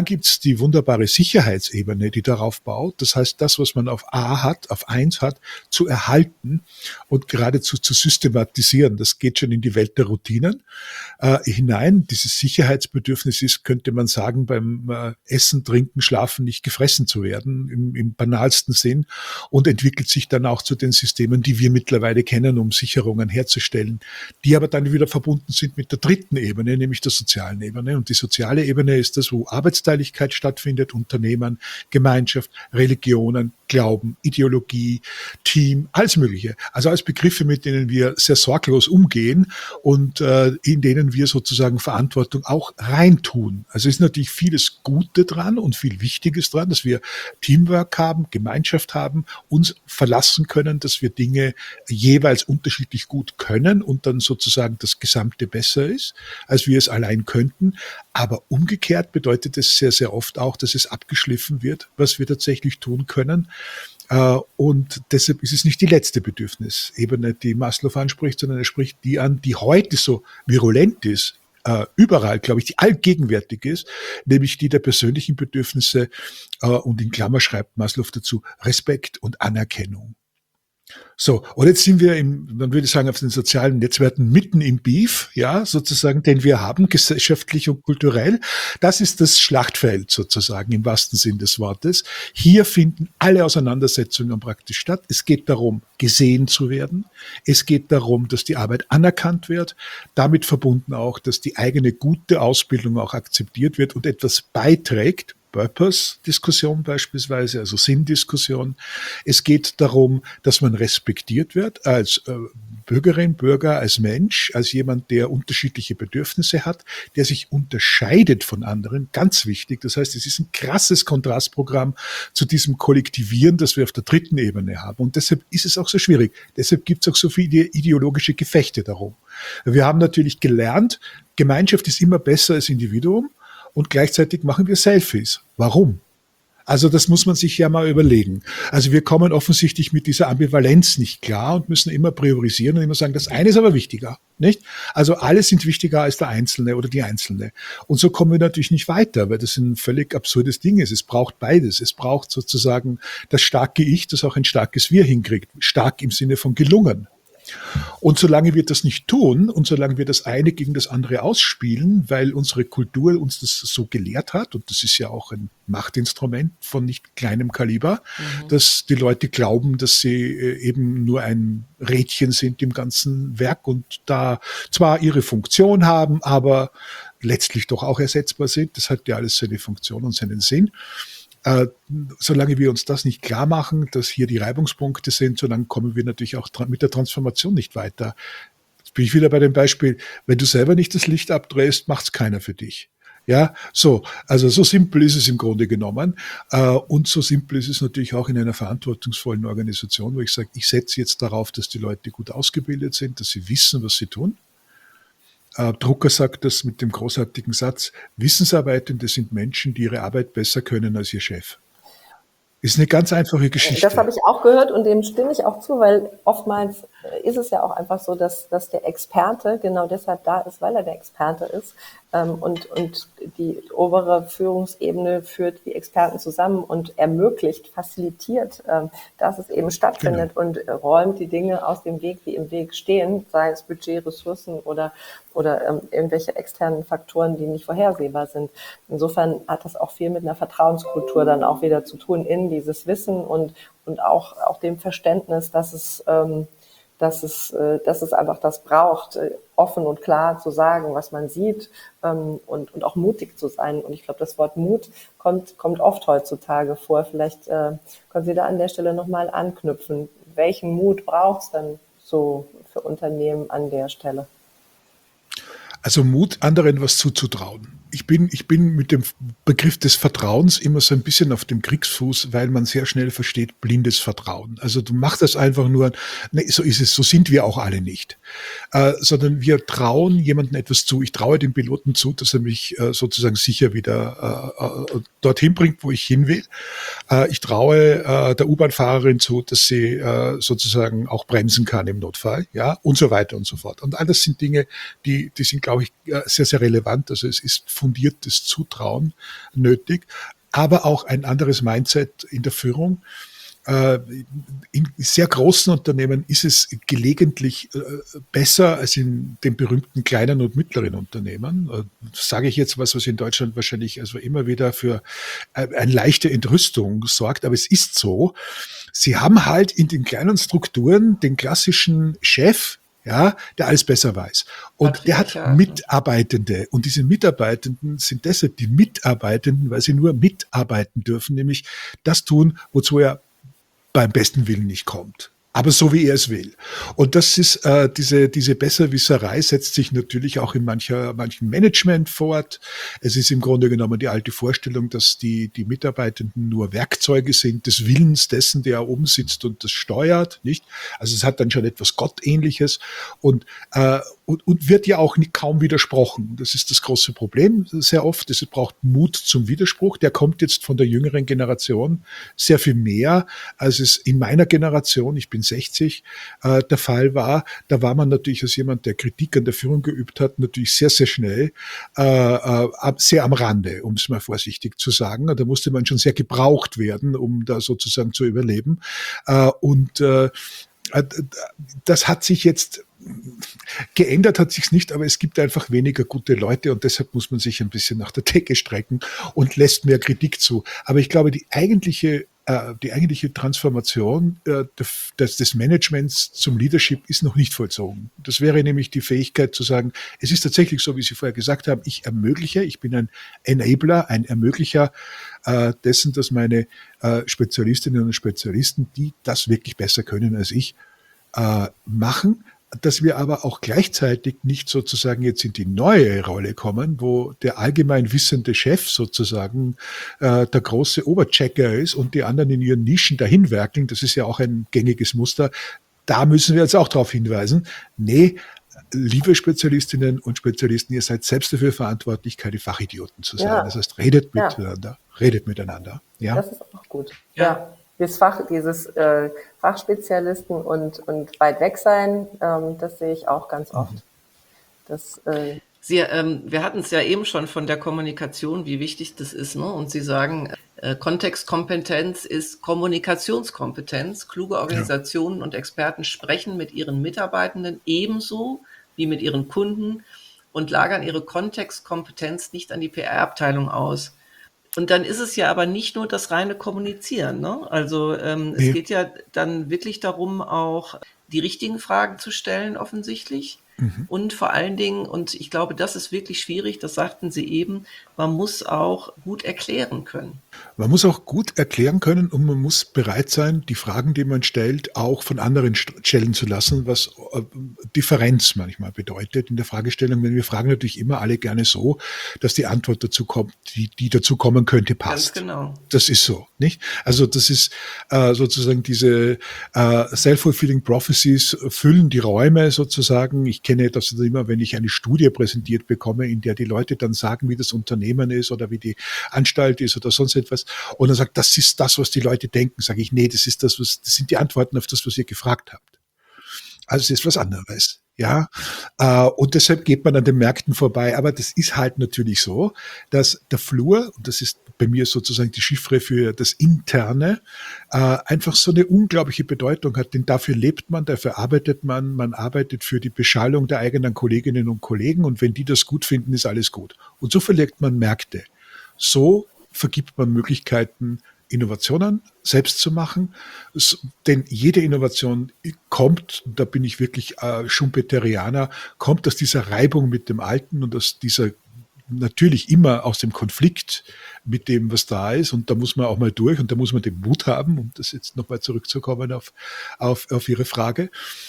Speaker 4: dann gibt's die wunderbare Sicherheitsebene, die darauf baut. Das heißt, das, was man auf A hat, auf 1 hat, zu erhalten und geradezu zu systematisieren. Das geht schon in die Welt der Routinen hinein. Dieses Sicherheitsbedürfnis ist, könnte man sagen, beim Essen, Trinken, Schlafen nicht gefressen zu werden, im banalsten Sinn, und entwickelt sich dann auch zu den Systemen, die wir mittlerweile kennen, um Sicherungen herzustellen, die aber dann wieder verbunden sind mit der dritten Ebene, nämlich der sozialen Ebene. Und die soziale Ebene ist das, wo Arbeitsteiligkeit stattfindet, Unternehmen, Gemeinschaft, Religionen, Glauben, Ideologie, Team, alles Mögliche. Also als Begriffe, mit denen wir sehr sorglos umgehen und in denen wir sozusagen Verantwortung auch reintun. Also ist natürlich vieles Gute dran und viel Wichtiges dran, dass wir Teamwork haben, Gemeinschaft haben, uns verlassen können, dass wir Dinge jeweils unterschiedlich gut können und dann sozusagen das Gesamte besser ist, als wir es allein könnten. Aber umgekehrt bedeutet es sehr, sehr oft auch, dass es abgeschliffen wird, was wir tatsächlich tun können. Und deshalb ist es nicht die letzte Bedürfnisebene, die Maslow anspricht, sondern er spricht die an, die heute so virulent ist, überall, glaube ich, die allgegenwärtig ist, nämlich die der persönlichen Bedürfnisse, und in Klammer schreibt Maslow dazu, Respekt und Anerkennung. So, und jetzt sind wir man würde sagen, auf den sozialen Netzwerken mitten im Beef, ja, sozusagen, den wir haben, gesellschaftlich und kulturell. Das ist das Schlachtfeld sozusagen im wahrsten Sinn des Wortes. Hier finden alle Auseinandersetzungen praktisch statt. Es geht darum, gesehen zu werden. Es geht darum, dass die Arbeit anerkannt wird. Damit verbunden auch, dass die eigene gute Ausbildung auch akzeptiert wird und etwas beiträgt. Purpose-Diskussion beispielsweise, also Sinndiskussion. Es geht darum, dass man respektiert wird als Bürgerin, Bürger, als Mensch, als jemand, der unterschiedliche Bedürfnisse hat, der sich unterscheidet von anderen, ganz wichtig. Das heißt, es ist ein krasses Kontrastprogramm zu diesem Kollektivieren, das wir auf der dritten Ebene haben. Und deshalb ist es auch so schwierig. Deshalb gibt es auch so viele ideologische Gefechte darum. Wir haben natürlich gelernt, Gemeinschaft ist immer besser als Individuum. Und gleichzeitig machen wir Selfies. Warum? Also das muss man sich ja mal überlegen. Also wir kommen offensichtlich mit dieser Ambivalenz nicht klar und müssen immer priorisieren und immer sagen, das eine ist aber wichtiger, nicht? Also alle sind wichtiger als der Einzelne oder die Einzelne. Und so kommen wir natürlich nicht weiter, weil das ein völlig absurdes Ding ist. Es braucht beides. Es braucht sozusagen das starke Ich, das auch ein starkes Wir hinkriegt. Stark im Sinne von gelungen. Und solange wir das nicht tun und solange wir das eine gegen das andere ausspielen, weil unsere Kultur uns das so gelehrt hat, und das ist ja auch ein Machtinstrument von nicht kleinem Kaliber, dass die Leute glauben, dass sie eben nur ein Rädchen sind im ganzen Werk und da zwar ihre Funktion haben, aber letztlich doch auch ersetzbar sind. Das hat ja alles seine Funktion und seinen Sinn. Solange wir uns das nicht klar machen, dass hier die Reibungspunkte sind, solange kommen wir natürlich auch mit der Transformation nicht weiter. Jetzt bin ich wieder bei dem Beispiel, wenn du selber nicht das Licht abdrehst, macht's keiner für dich. Ja, so, also so simpel ist es im Grunde genommen. Und so simpel ist es natürlich auch in einer verantwortungsvollen Organisation, wo ich sage, ich setze jetzt darauf, dass die Leute gut ausgebildet sind, dass sie wissen, was sie tun. Drucker sagt das mit dem großartigen Satz, Wissensarbeitende sind Menschen, die ihre Arbeit besser können als ihr Chef. Ist eine ganz einfache Geschichte.
Speaker 1: Das habe ich auch gehört und dem stimme ich auch zu, weil oftmals ist es ja auch einfach so, dass der Experte genau deshalb da ist, weil er der Experte ist. Und die obere Führungsebene führt die Experten zusammen und ermöglicht, facilitiert, dass es eben stattfindet und räumt die Dinge aus dem Weg, die im Weg stehen, sei es Budget, Ressourcen oder irgendwelche externen Faktoren, die nicht vorhersehbar sind. Insofern hat das auch viel mit einer Vertrauenskultur dann auch wieder zu tun in dieses Wissen und auch dem Verständnis, dass es einfach das braucht, offen und klar zu sagen, was man sieht, und auch mutig zu sein. Und ich glaube, das Wort Mut kommt oft heutzutage vor. Vielleicht können Sie da an der Stelle nochmal anknüpfen. Welchen Mut braucht es denn so für Unternehmen an der Stelle?
Speaker 4: Also Mut, anderen was zuzutrauen. Ich bin mit dem Begriff des Vertrauens immer so ein bisschen auf dem Kriegsfuß, weil man sehr schnell versteht, blindes Vertrauen. Also du machst das einfach nur, ne, so ist es, so sind wir auch alle nicht. Sondern wir trauen jemandem etwas zu. Ich traue dem Piloten zu, dass er mich sozusagen sicher wieder dorthin bringt, wo ich hin will. Ich traue der U-Bahn-Fahrerin zu, dass sie sozusagen auch bremsen kann im Notfall, ja, und so weiter und so fort. Und all das sind Dinge, die sind, glaube glaube ich, sehr, sehr relevant. Also es ist fundiertes Zutrauen nötig, aber auch ein anderes Mindset in der Führung. In sehr großen Unternehmen ist es gelegentlich besser als in den berühmten kleinen und mittleren Unternehmen. Das sage ich jetzt was in Deutschland wahrscheinlich also immer wieder für eine leichte Entrüstung sorgt, aber es ist so. Sie haben halt in den kleinen Strukturen den klassischen Chef, ja, der alles besser weiß. Und der hat Mitarbeitende. Und diese Mitarbeitenden sind deshalb die Mitarbeitenden, weil sie nur mitarbeiten dürfen, nämlich das tun, wozu er beim besten Willen nicht kommt. Aber so wie er es will. Und das ist diese Besserwisserei setzt sich natürlich auch in manchen Management fort. Es ist im Grunde genommen die alte Vorstellung, dass die Mitarbeitenden nur Werkzeuge sind des Willens dessen, der oben sitzt und das steuert, nicht? Also es hat dann schon etwas Gottähnliches und wird ja auch kaum widersprochen. Das ist das große Problem sehr oft. Es braucht Mut zum Widerspruch. Der kommt jetzt von der jüngeren Generation sehr viel mehr, als es in meiner Generation, ich bin 60, der Fall war. Da war man natürlich als jemand, der Kritik an der Führung geübt hat, natürlich sehr, sehr schnell, sehr am Rande, um es mal vorsichtig zu sagen. Da musste man schon sehr gebraucht werden, um da sozusagen zu überleben. Das hat sich jetzt geändert hat sich's nicht, aber es gibt einfach weniger gute Leute und deshalb muss man sich ein bisschen nach der Decke strecken und lässt mehr Kritik zu. Aber ich glaube, die eigentliche Transformation des Managements zum Leadership ist noch nicht vollzogen. Das wäre nämlich die Fähigkeit zu sagen, es ist tatsächlich so, wie Sie vorher gesagt haben, ich bin ein Enabler, ein Ermöglicher dessen, dass meine Spezialistinnen und Spezialisten, die das wirklich besser können als ich, machen, dass wir aber auch gleichzeitig nicht sozusagen jetzt in die neue Rolle kommen, wo der allgemein wissende Chef sozusagen der große Oberchecker ist und die anderen in ihren Nischen dahin werkeln. Das ist ja auch ein gängiges Muster. Da müssen wir jetzt auch darauf hinweisen. Nee, liebe Spezialistinnen und Spezialisten, ihr seid selbst dafür verantwortlich, keine Fachidioten zu sein. Ja. Das heißt, redet miteinander. Ja?
Speaker 3: Das ist auch gut. Ja. Dieses Fachspezialisten und weit weg sein, das sehe ich auch ganz oft.
Speaker 2: Wir hatten es ja eben schon von der Kommunikation, wie wichtig das ist, ne? Und Sie sagen, Kontextkompetenz ist Kommunikationskompetenz. Kluge Organisationen und Experten sprechen mit ihren Mitarbeitenden ebenso wie mit ihren Kunden und lagern ihre Kontextkompetenz nicht an die PR-Abteilung aus. Und dann ist es ja aber nicht nur das reine Kommunizieren, ne? Also es geht ja dann wirklich darum, auch die richtigen Fragen zu stellen, offensichtlich. Und vor allen Dingen, und ich glaube, das ist wirklich schwierig, das sagten Sie eben, man muss auch gut erklären können.
Speaker 4: Man muss auch gut erklären können und man muss bereit sein, die Fragen, die man stellt, auch von anderen stellen zu lassen, was Differenz manchmal bedeutet in der Fragestellung. Denn wir fragen natürlich immer alle gerne so, dass die Antwort dazu kommt, die dazu kommen könnte, passt.
Speaker 2: Ganz genau.
Speaker 4: Das ist so, nicht? Also das ist sozusagen diese self-fulfilling prophecies füllen die Räume sozusagen. Ich kenne das immer, wenn ich eine Studie präsentiert bekomme, in der die Leute dann sagen, wie das Unternehmen ist oder wie die Anstalt ist oder sonst etwas. Und dann sagt, das ist das, was die Leute denken. Sage ich, nee, das sind die Antworten auf das, was ihr gefragt habt. Also es ist was anderes. Ja, und deshalb geht man an den Märkten vorbei. Aber das ist halt natürlich so, dass der Flur, und das ist bei mir sozusagen die Chiffre für das Interne, einfach so eine unglaubliche Bedeutung hat. Denn dafür lebt man, dafür arbeitet man arbeitet für die Beschallung der eigenen Kolleginnen und Kollegen. Und wenn die das gut finden, ist alles gut. Und so verlegt man Märkte. So vergibt man Möglichkeiten, Innovationen selbst zu machen, denn jede Innovation kommt, da bin ich wirklich Schumpeterianer, kommt aus dieser Reibung mit dem Alten und aus dieser natürlich immer aus dem Konflikt mit dem, was da ist, und da muss man auch mal durch und da muss man den Mut haben, um das jetzt nochmal zurückzukommen auf Ihre Frage,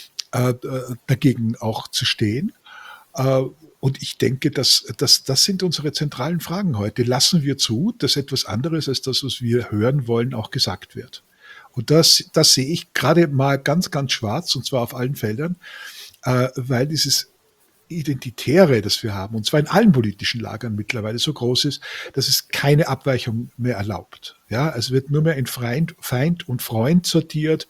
Speaker 4: dagegen auch zu stehen. Und ich denke, das sind unsere zentralen Fragen heute. Lassen wir zu, dass etwas anderes als das, was wir hören wollen, auch gesagt wird? Und das sehe ich gerade mal ganz, ganz schwarz, und zwar auf allen Feldern, weil dieses Identitäre, das wir haben, und zwar in allen politischen Lagern mittlerweile so groß ist, dass es keine Abweichung mehr erlaubt. Ja, es wird nur mehr in Feind und Freund sortiert,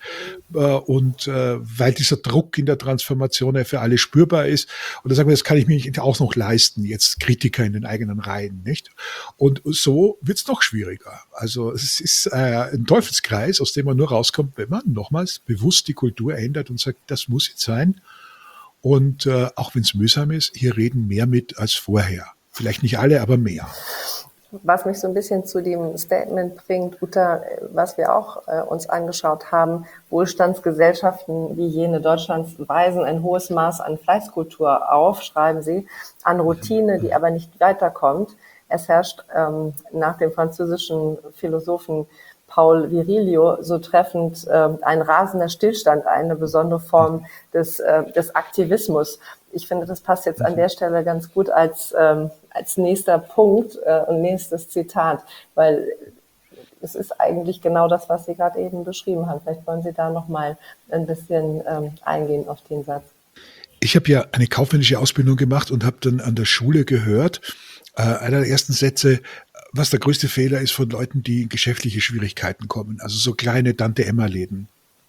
Speaker 4: weil dieser Druck in der Transformation ja für alle spürbar ist. Und da sagen wir, das kann ich mir nicht auch noch leisten, jetzt Kritiker in den eigenen Reihen, nicht? Und so wird es noch schwieriger. Also es ist ein Teufelskreis, aus dem man nur rauskommt, wenn man nochmals bewusst die Kultur ändert und sagt, das muss jetzt sein. Und auch wenn es mühsam ist, hier reden mehr mit als vorher. Vielleicht nicht alle, aber mehr.
Speaker 1: Was mich so ein bisschen zu dem Statement bringt, Uta, was wir auch uns angeschaut haben, Wohlstandsgesellschaften wie jene Deutschlands weisen ein hohes Maß an Fleißkultur auf, schreiben sie, an Routine, die aber nicht weiterkommt. Es herrscht nach dem französischen Philosophen Paul Virilio so treffend ein rasender Stillstand, eine besondere Form des Aktivismus. Ich finde, das passt jetzt an der Stelle ganz gut als nächster Punkt und nächstes Zitat, weil es ist eigentlich genau das, was Sie gerade eben beschrieben haben. Vielleicht wollen Sie da noch mal ein bisschen eingehen auf den Satz.
Speaker 4: Ich habe ja eine kaufmännische Ausbildung gemacht und habe dann an der Schule gehört, einer der ersten Sätze, was der größte Fehler ist von Leuten, die in geschäftliche Schwierigkeiten kommen, also so kleine Tante-Emma-Läden.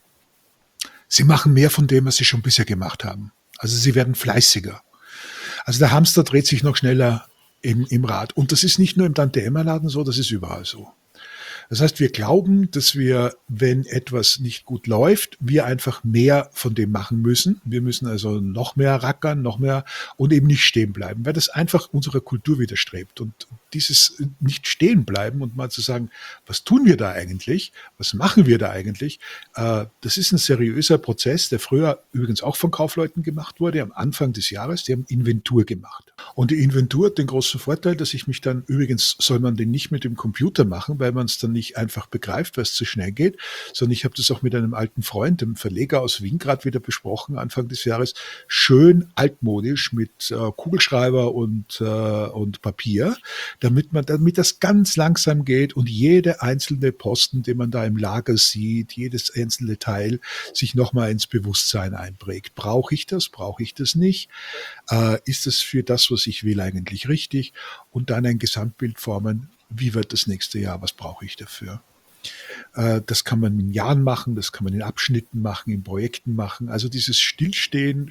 Speaker 4: Sie machen mehr von dem, was sie schon bisher gemacht haben. Also sie werden fleißiger. Also der Hamster dreht sich noch schneller im Rad. Und das ist nicht nur im Tante-Emma-Laden so, das ist überall so. Das heißt, wir glauben, dass wir, wenn etwas nicht gut läuft, wir einfach mehr von dem machen müssen. Wir müssen also noch mehr rackern, noch mehr und eben nicht stehen bleiben, weil das einfach unserer Kultur widerstrebt. Und dieses nicht stehen bleiben und mal zu sagen, was tun wir da eigentlich? Was machen wir da eigentlich? Das ist ein seriöser Prozess, der früher übrigens auch von Kaufleuten gemacht wurde, am Anfang des Jahres. Die haben Inventur gemacht. Und die Inventur hat den großen Vorteil, dass ich mich dann, übrigens soll man den nicht mit dem Computer machen, weil man es dann nicht einfach begreift, weil es zu schnell geht, sondern ich habe das auch mit einem alten Freund, dem Verleger aus Wien, gerade wieder besprochen, Anfang des Jahres, schön altmodisch mit Kugelschreiber und Papier, damit das ganz langsam geht und jede einzelne Posten, den man da im Lager sieht, jedes einzelne Teil sich nochmal ins Bewusstsein einprägt. Brauche ich das? Brauche ich das nicht? Ist es für das, was ich will, eigentlich richtig? Und dann ein Gesamtbild formen. Wie wird das nächste Jahr? Was brauche ich dafür? Das kann man in Jahren machen, das kann man in Abschnitten machen, in Projekten machen. Also dieses Stillstehen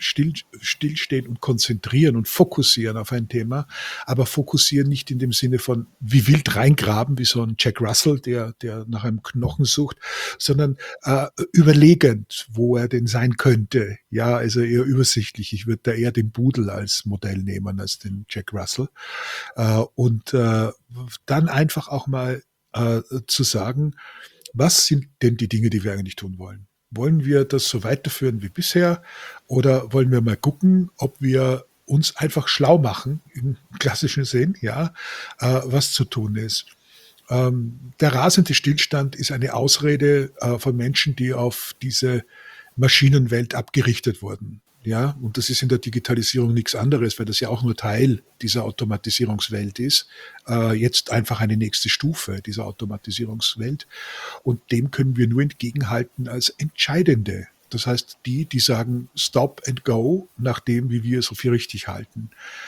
Speaker 4: und konzentrieren und fokussieren auf ein Thema, aber fokussieren nicht in dem Sinne von wie wild reingraben, wie so ein Jack Russell, der nach einem Knochen sucht, sondern überlegend, wo er denn sein könnte. Ja, also eher übersichtlich. Ich würde da eher den Budel als Modell nehmen als den Jack Russell. Und dann einfach auch mal zu sagen, was sind denn die Dinge, die wir eigentlich tun wollen? Wollen wir das so weiterführen wie bisher oder wollen wir mal gucken, ob wir uns einfach schlau machen, im klassischen Sinn, ja, was zu tun ist? Der rasende Stillstand ist eine Ausrede von Menschen, die auf diese Maschinenwelt abgerichtet wurden. Ja, und das ist in der Digitalisierung nichts anderes, weil das ja auch nur Teil dieser Automatisierungswelt ist. Jetzt einfach eine nächste Stufe dieser Automatisierungswelt. Und dem können wir nur entgegenhalten als Entscheidende. Das heißt, die sagen Stop and Go, nach dem, wie wir es so für richtig halten.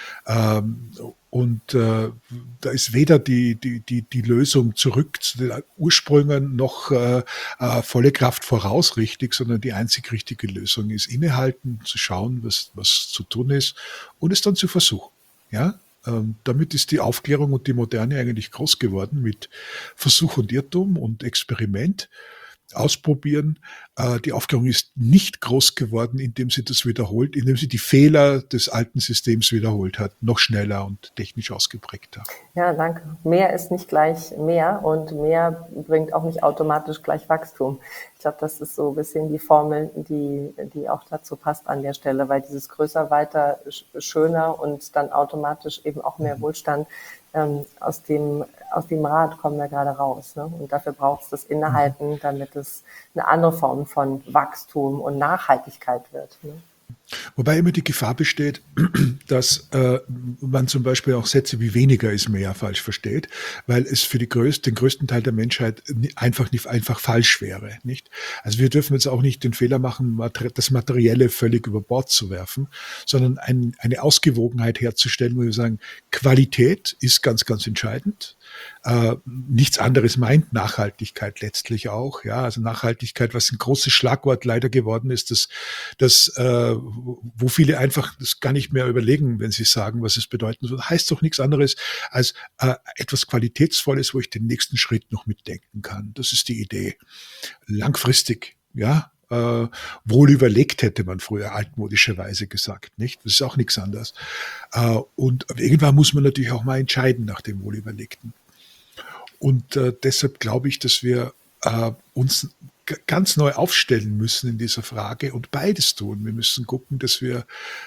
Speaker 4: Da ist weder die Lösung zurück zu den Ursprüngen noch volle Kraft voraus richtig, sondern die einzig richtige Lösung ist innehalten, zu schauen, was zu tun ist und es dann zu versuchen. Ja? Damit ist die Aufklärung und die Moderne eigentlich groß geworden mit Versuch und Irrtum und Experiment. Ausprobieren. Die Aufklärung ist nicht groß geworden, indem sie das wiederholt, indem sie die Fehler des alten Systems wiederholt hat, noch schneller und technisch ausgeprägter.
Speaker 1: Ja, danke. Mehr ist nicht gleich mehr und mehr bringt auch nicht automatisch gleich Wachstum. Ich glaube, das ist so ein bisschen die Formel, die auch dazu passt an der Stelle, weil dieses größer, weiter, schöner und dann automatisch eben auch mehr Wohlstand, aus dem Rad kommen wir gerade raus. Ne? Und dafür braucht es das Innehalten, damit es eine andere Form von Wachstum und Nachhaltigkeit wird. Ne?
Speaker 4: Wobei immer die Gefahr besteht, dass man zum Beispiel auch Sätze wie weniger ist mehr falsch versteht, weil es für den größten Teil der Menschheit einfach falsch wäre, nicht? Also wir dürfen jetzt auch nicht den Fehler machen, das Materielle völlig über Bord zu werfen, sondern eine Ausgewogenheit herzustellen, wo wir sagen, Qualität ist ganz, ganz entscheidend. Nichts anderes meint Nachhaltigkeit letztlich auch. Ja, also Nachhaltigkeit, was ein großes Schlagwort leider geworden ist, wo viele einfach das gar nicht mehr überlegen, wenn sie sagen, was es bedeuten soll. Heißt doch nichts anderes als etwas Qualitätsvolles, wo ich den nächsten Schritt noch mitdenken kann. Das ist die Idee. Langfristig, ja. Wohl überlegt, hätte man früher altmodischerweise gesagt, nicht? Das ist auch nichts anderes. Und irgendwann muss man natürlich auch mal entscheiden nach dem Wohlüberlegten. Und deshalb glaube ich, dass wir uns ganz neu aufstellen müssen in dieser Frage und beides tun. Wir müssen gucken, dass wir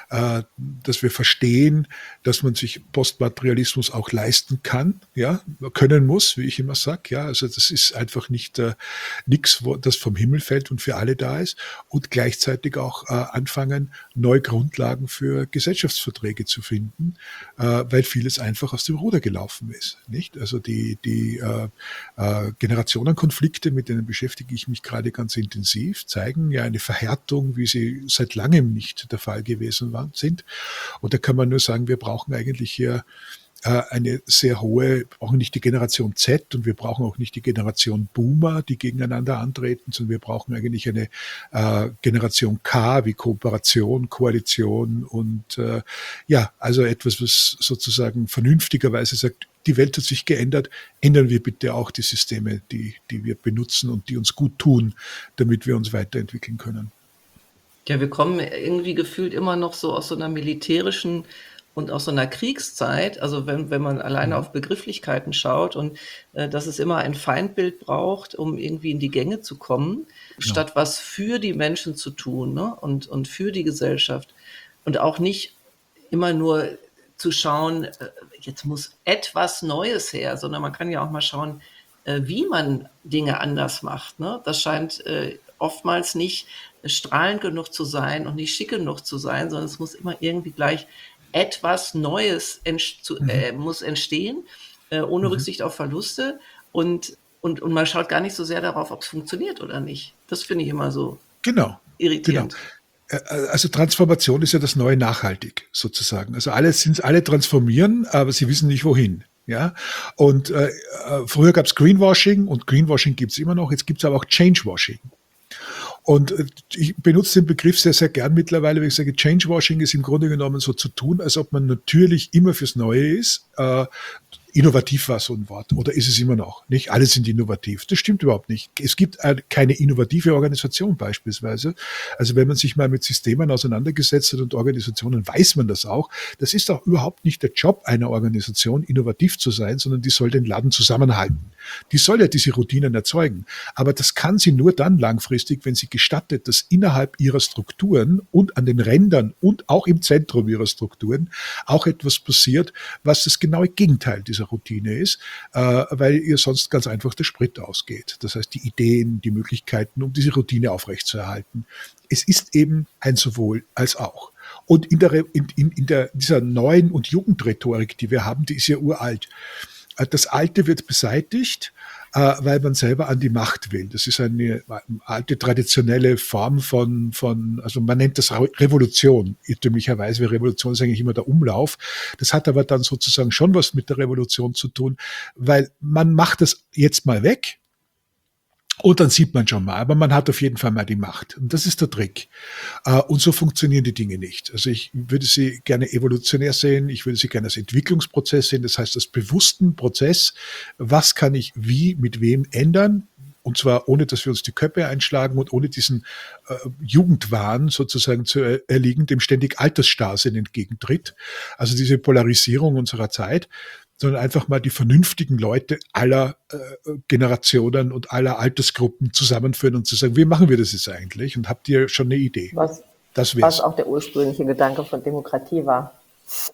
Speaker 4: verstehen, dass man sich Postmaterialismus auch leisten kann, ja, können muss, wie ich immer sage, ja, also das ist einfach nicht nichts, das vom Himmel fällt und für alle da ist, und gleichzeitig auch anfangen, neue Grundlagen für Gesellschaftsverträge zu finden, weil vieles einfach aus dem Ruder gelaufen ist, nicht? Also die Generationenkonflikte, mit denen beschäftige ich mich gerade ganz intensiv, zeigen ja eine Verhärtung, wie sie seit langem nicht der Fall gewesen sind. Und da kann man nur sagen, wir brauchen eigentlich hier eine sehr hohe, wir brauchen nicht die Generation Z und wir brauchen auch nicht die Generation Boomer, die gegeneinander antreten, sondern wir brauchen eigentlich eine Generation K wie Kooperation, Koalition und also etwas, was sozusagen vernünftigerweise sagt, die Welt hat sich geändert, ändern wir bitte auch die Systeme, die wir benutzen und die uns gut tun, damit wir uns weiterentwickeln können.
Speaker 2: Ja, wir kommen irgendwie gefühlt immer noch so aus so einer militärischen und aus so einer Kriegszeit, also wenn man alleine auf Begrifflichkeiten schaut und dass es immer ein Feindbild braucht, um irgendwie in die Gänge zu kommen, statt was für die Menschen zu tun, ne? und für die Gesellschaft und auch nicht immer nur zu schauen, jetzt muss etwas Neues her, sondern man kann ja auch mal schauen, wie man Dinge anders macht. Ne? Das scheint oftmals nicht strahlend genug zu sein und nicht schick genug zu sein, sondern es muss immer irgendwie gleich etwas Neues muss entstehen, ohne Rücksicht auf Verluste und man schaut gar nicht so sehr darauf, ob es funktioniert oder nicht. Das finde ich immer so irritierend.
Speaker 4: Genau. Also Transformation ist ja das neue Nachhaltig sozusagen. Also alle transformieren, aber sie wissen nicht wohin. Ja, und früher gab es Greenwashing und Greenwashing gibt es immer noch. Jetzt gibt es aber auch Changewashing. Und ich benutze den Begriff sehr, sehr gern mittlerweile, wenn ich sage, Changewashing ist im Grunde genommen so zu tun, als ob man natürlich immer fürs Neue ist. Innovativ war so ein Wort, oder ist es immer noch? Nicht alle sind innovativ. Das stimmt überhaupt nicht. Es gibt keine innovative Organisation beispielsweise. Also wenn man sich mal mit Systemen auseinandergesetzt hat und Organisationen, weiß man das auch. Das ist auch überhaupt nicht der Job einer Organisation, innovativ zu sein, sondern die soll den Laden zusammenhalten. Die soll ja diese Routinen erzeugen. Aber das kann sie nur dann langfristig, wenn sie gestattet, dass innerhalb ihrer Strukturen und an den Rändern und auch im Zentrum ihrer Strukturen auch etwas passiert, was das genaue Gegenteil dieser Routine ist, weil ihr sonst ganz einfach der Sprit ausgeht. Das heißt, die Ideen, die Möglichkeiten, um diese Routine aufrechtzuerhalten. Es ist eben ein sowohl als auch. Und in dieser neuen und Jugendrhetorik, die wir haben, die ist ja uralt. Das Alte wird beseitigt, weil man selber an die Macht will. Das ist eine alte traditionelle Form also man nennt das Revolution, irrtümlicherweise, weil Revolution ist eigentlich immer der Umlauf. Das hat aber dann sozusagen schon was mit der Revolution zu tun, weil man macht das jetzt mal weg. Und dann sieht man schon mal, aber man hat auf jeden Fall mal die Macht. Und das ist der Trick. Und so funktionieren die Dinge nicht. Also ich würde sie gerne evolutionär sehen, ich würde sie gerne als Entwicklungsprozess sehen, das heißt als bewussten Prozess. Was kann ich wie, mit wem ändern? Und zwar ohne, dass wir uns die Köpfe einschlagen und ohne diesen Jugendwahn sozusagen zu erliegen, dem ständig Altersstarrsinn entgegentritt. Also diese Polarisierung unserer Zeit, sondern einfach mal die vernünftigen Leute aller Generationen und aller Altersgruppen zusammenführen und zu sagen, wie machen wir das jetzt eigentlich? Und habt ihr schon eine Idee?
Speaker 3: Was auch der ursprüngliche Gedanke von Demokratie war.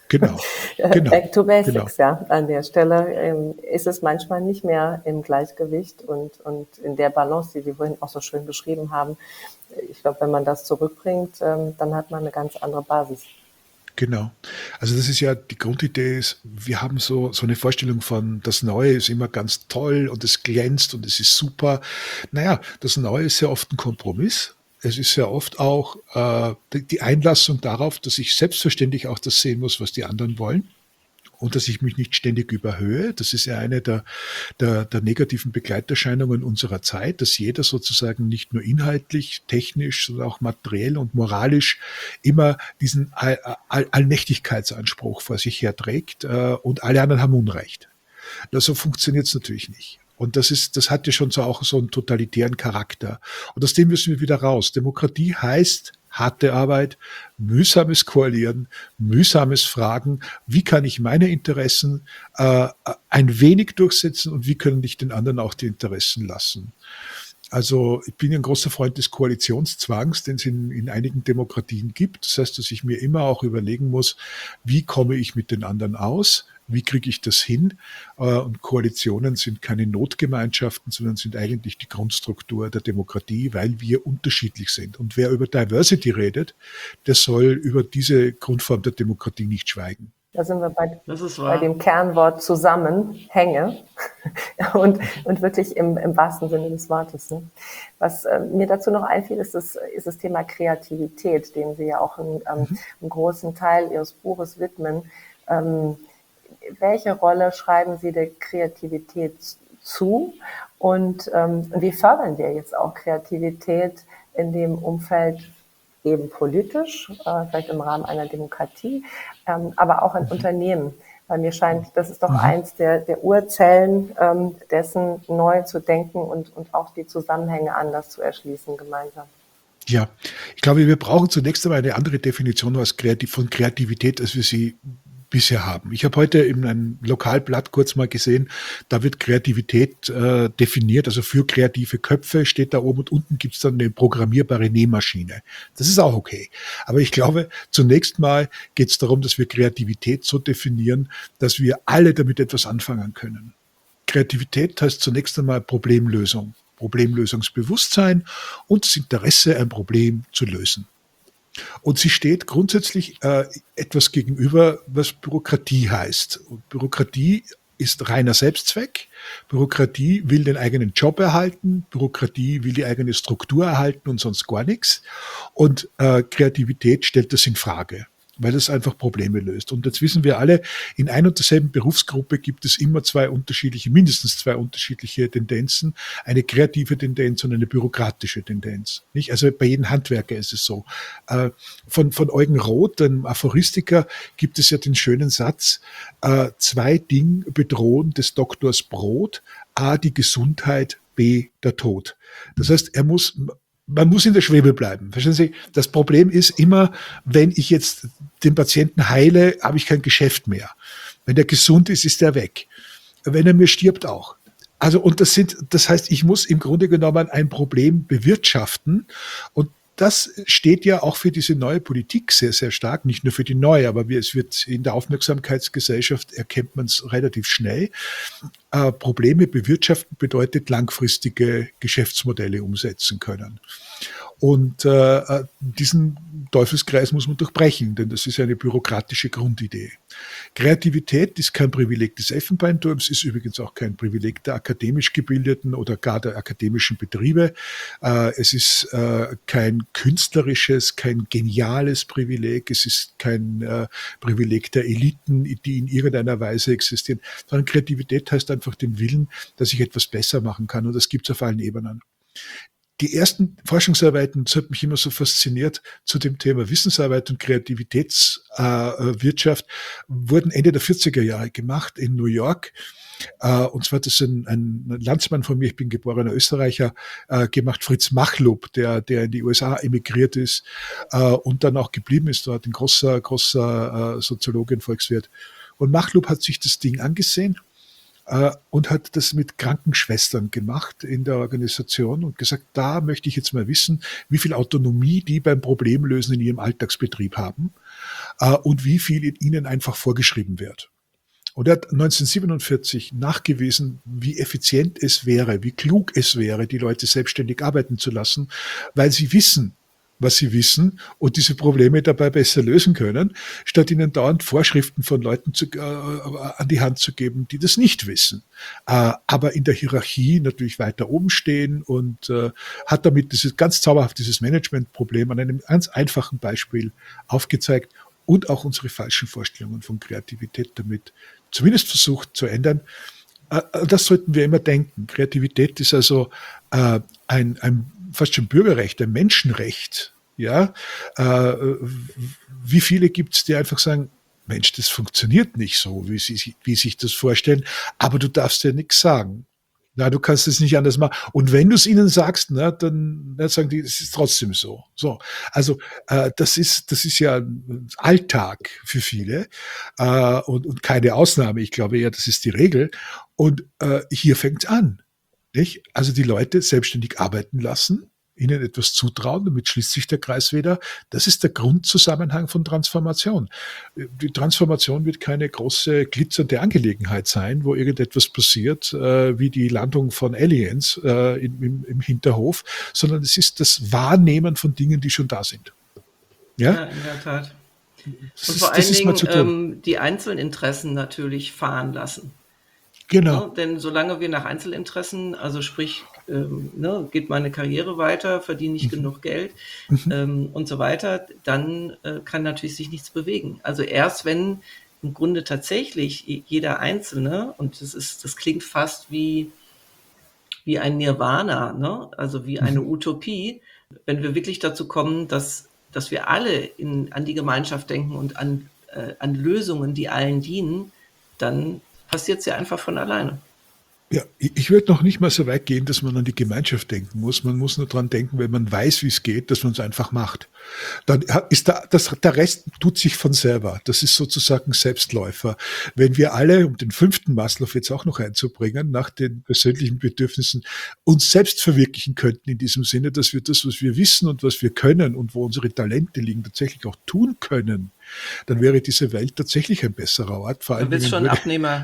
Speaker 4: Genau, genau,
Speaker 3: Back to
Speaker 4: genau.
Speaker 3: Basics, ja. An der Stelle ist es manchmal nicht mehr im Gleichgewicht und in der Balance, die Sie vorhin auch so schön beschrieben haben. Ich glaube, wenn man das zurückbringt, dann hat man eine ganz andere Basis.
Speaker 4: Genau. Also das ist ja, die Grundidee ist, wir haben so eine Vorstellung von, das Neue ist immer ganz toll und es glänzt und es ist super. Naja, das Neue ist ja oft ein Kompromiss. Es ist ja oft auch die Einlassung darauf, dass ich selbstverständlich auch das sehen muss, was die anderen wollen. Und dass ich mich nicht ständig überhöhe. Das ist ja eine der negativen Begleiterscheinungen unserer Zeit, dass jeder sozusagen nicht nur inhaltlich, technisch, sondern auch materiell und moralisch immer diesen Allmächtigkeitsanspruch vor sich herträgt und alle anderen haben Unrecht. So funktioniert es natürlich nicht. Und das hat ja schon auch so einen totalitären Charakter. Und aus dem müssen wir wieder raus. Demokratie heißt harte Arbeit, mühsames Koalieren, mühsames Fragen, wie kann ich meine Interessen ein wenig durchsetzen und wie können ich den anderen auch die Interessen lassen. Also ich bin ein großer Freund des Koalitionszwangs, den es in einigen Demokratien gibt. Das heißt, dass ich mir immer auch überlegen muss, wie komme ich mit den anderen aus? Wie kriege ich das hin? Und Koalitionen sind keine Notgemeinschaften, sondern sind eigentlich die Grundstruktur der Demokratie, weil wir unterschiedlich sind. Und wer über Diversity redet, der soll über diese Grundform der Demokratie nicht schweigen.
Speaker 3: Da sind wir bei dem Kernwort Zusammenhänge und wirklich im wahrsten Sinne des Wortes. Ne? Was mir dazu noch einfiel, ist das Thema Kreativität, dem Sie ja auch einen großen Teil Ihres Buches widmen. Welche Rolle schreiben Sie der Kreativität zu und wie fördern wir jetzt auch Kreativität in dem Umfeld eben politisch, vielleicht im Rahmen einer Demokratie, aber auch in Unternehmen? Weil mir scheint, das ist doch eins der Urzellen dessen, neu zu denken und auch die Zusammenhänge anders zu erschließen gemeinsam.
Speaker 4: Ja, ich glaube, wir brauchen zunächst einmal eine andere Definition von Kreativität, als wir sie bisher haben. Ich habe heute in einem Lokalblatt kurz mal gesehen, da wird Kreativität definiert, also für kreative Köpfe steht da oben und unten gibt es dann eine programmierbare Nähmaschine. Das ist auch okay. Aber ich glaube, zunächst mal geht es darum, dass wir Kreativität so definieren, dass wir alle damit etwas anfangen können. Kreativität heißt zunächst einmal Problemlösung, Problemlösungsbewusstsein und das Interesse, ein Problem zu lösen. Und sie steht grundsätzlich etwas gegenüber, was Bürokratie heißt. Und Bürokratie ist reiner Selbstzweck. Bürokratie will den eigenen Job erhalten. Bürokratie will die eigene Struktur erhalten und sonst gar nichts. Und Kreativität stellt das in Frage, weil es einfach Probleme löst. Und jetzt wissen wir alle, in ein und derselben Berufsgruppe gibt es immer mindestens zwei unterschiedliche Tendenzen, eine kreative Tendenz und eine bürokratische Tendenz. Nicht? Also bei jedem Handwerker ist es so. Von Eugen Roth, einem Aphoristiker, gibt es ja den schönen Satz, zwei Dinge bedrohen des Doktors Brot, A, die Gesundheit, B, der Tod. Das heißt, man muss in der Schwebe bleiben. Verstehen Sie? Das Problem ist immer, wenn ich jetzt den Patienten heile, habe ich kein Geschäft mehr. Wenn er gesund ist, ist er weg. Wenn er mir stirbt, auch. Also, und das heißt, ich muss im Grunde genommen ein Problem bewirtschaften. Und das steht ja auch für diese neue Politik sehr, sehr stark. Nicht nur für die neue, aber es wird in der Aufmerksamkeitsgesellschaft erkennt man es relativ schnell. Probleme bewirtschaften bedeutet langfristige Geschäftsmodelle umsetzen können. Und diesen Teufelskreis muss man durchbrechen, denn das ist eine bürokratische Grundidee. Kreativität ist kein Privileg des Elfenbeinturms, ist übrigens auch kein Privileg der akademisch Gebildeten oder gar der akademischen Betriebe. Es ist kein künstlerisches, kein geniales Privileg, es ist kein Privileg der Eliten, die in irgendeiner Weise existieren, sondern Kreativität heißt einfach den Willen, dass ich etwas besser machen kann, und das gibt es auf allen Ebenen. Die ersten Forschungsarbeiten, das hat mich immer so fasziniert, zu dem Thema Wissensarbeit und Kreativitätswirtschaft, wurden Ende der 40er Jahre gemacht in New York. Und zwar hat das ein Landsmann von mir, ich bin geborener Österreicher, gemacht, Fritz Machlup, der in die USA emigriert ist und dann auch geblieben ist dort, ein großer Soziologe und Volkswirt. Und Machlup hat sich das Ding angesehen und hat das mit Krankenschwestern gemacht in der Organisation und gesagt, da möchte ich jetzt mal wissen, wie viel Autonomie die beim Problemlösen in ihrem Alltagsbetrieb haben. und wie viel in ihnen einfach vorgeschrieben wird. Und er hat 1947 nachgewiesen, wie effizient es wäre, wie klug es wäre, die Leute selbstständig arbeiten zu lassen, weil sie wissen, was sie wissen und diese Probleme dabei besser lösen können, statt ihnen dauernd Vorschriften von Leuten an die Hand zu geben, die das nicht wissen. Aber in der Hierarchie natürlich weiter oben stehen und hat damit ganz zauberhaft dieses Managementproblem an einem ganz einfachen Beispiel aufgezeigt und auch unsere falschen Vorstellungen von Kreativität damit zumindest versucht zu ändern. Das sollten wir immer denken. Kreativität ist also ein fast schon Bürgerrecht, ein Menschenrecht. Ja, wie viele gibt es, die einfach sagen, Mensch, das funktioniert nicht so, wie sich das vorstellen, aber du darfst ja nichts sagen. Na, du kannst es nicht anders machen. Und wenn du es ihnen sagst, na, dann sagen die, es ist trotzdem so. So, also das ist ja ein Alltag für viele und keine Ausnahme. Ich glaube eher, das ist die Regel. Und hier fängt's an, nicht? Also die Leute selbstständig arbeiten lassen, ihnen etwas zutrauen, damit schließt sich der Kreis wieder. Das ist der Grundzusammenhang von Transformation. Die Transformation wird keine große, glitzernde Angelegenheit sein, wo irgendetwas passiert, wie die Landung von Aliens im Hinterhof, sondern es ist das Wahrnehmen von Dingen, die schon da sind.
Speaker 2: Ja, in der Tat. Und vor allen Dingen die Einzelinteressen natürlich fahren lassen.
Speaker 4: Genau.
Speaker 2: Ne? Denn solange wir nach Einzelinteressen, also sprich, geht meine Karriere weiter, verdiene ich genug Geld und so weiter, dann kann natürlich sich nichts bewegen. Also erst wenn im Grunde tatsächlich jeder Einzelne, und das klingt fast wie ein Nirvana, ne? Also wie eine Utopie, wenn wir wirklich dazu kommen, dass wir alle an die Gemeinschaft denken und an Lösungen, die allen dienen, dann passiert es ja einfach von alleine.
Speaker 4: Ja, ich würde noch nicht mal so weit gehen, dass man an die Gemeinschaft denken muss. Man muss nur dran denken, wenn man weiß, wie es geht, dass man es einfach macht. Dann ist der Rest tut sich von selber. Das ist sozusagen Selbstläufer. Wenn wir alle, um den 5. Maslow jetzt auch noch einzubringen, nach den persönlichen Bedürfnissen uns selbst verwirklichen könnten in diesem Sinne, dass wir das, was wir wissen und was wir können und wo unsere Talente liegen, tatsächlich auch tun können, dann wäre diese Welt tatsächlich ein besserer Ort. Vor allem,
Speaker 2: da wird es schon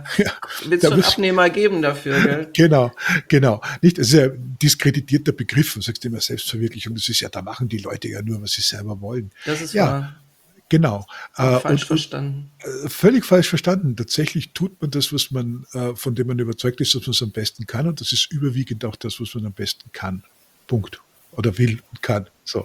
Speaker 2: Abnehmer geben dafür. Gell?
Speaker 4: Genau. Nicht, es ist ja ein diskreditierter Begriff. Du sagst immer Selbstverwirklichung. Das ist ja, da machen die Leute ja nur, was sie selber wollen.
Speaker 2: Das ist wahr.
Speaker 4: Genau.
Speaker 2: Falsch verstanden.
Speaker 4: Völlig falsch verstanden. Tatsächlich tut man das, von dem man überzeugt ist, dass man es am besten kann. Und das ist überwiegend auch das, was man am besten kann. Punkt. Oder will und kann. So.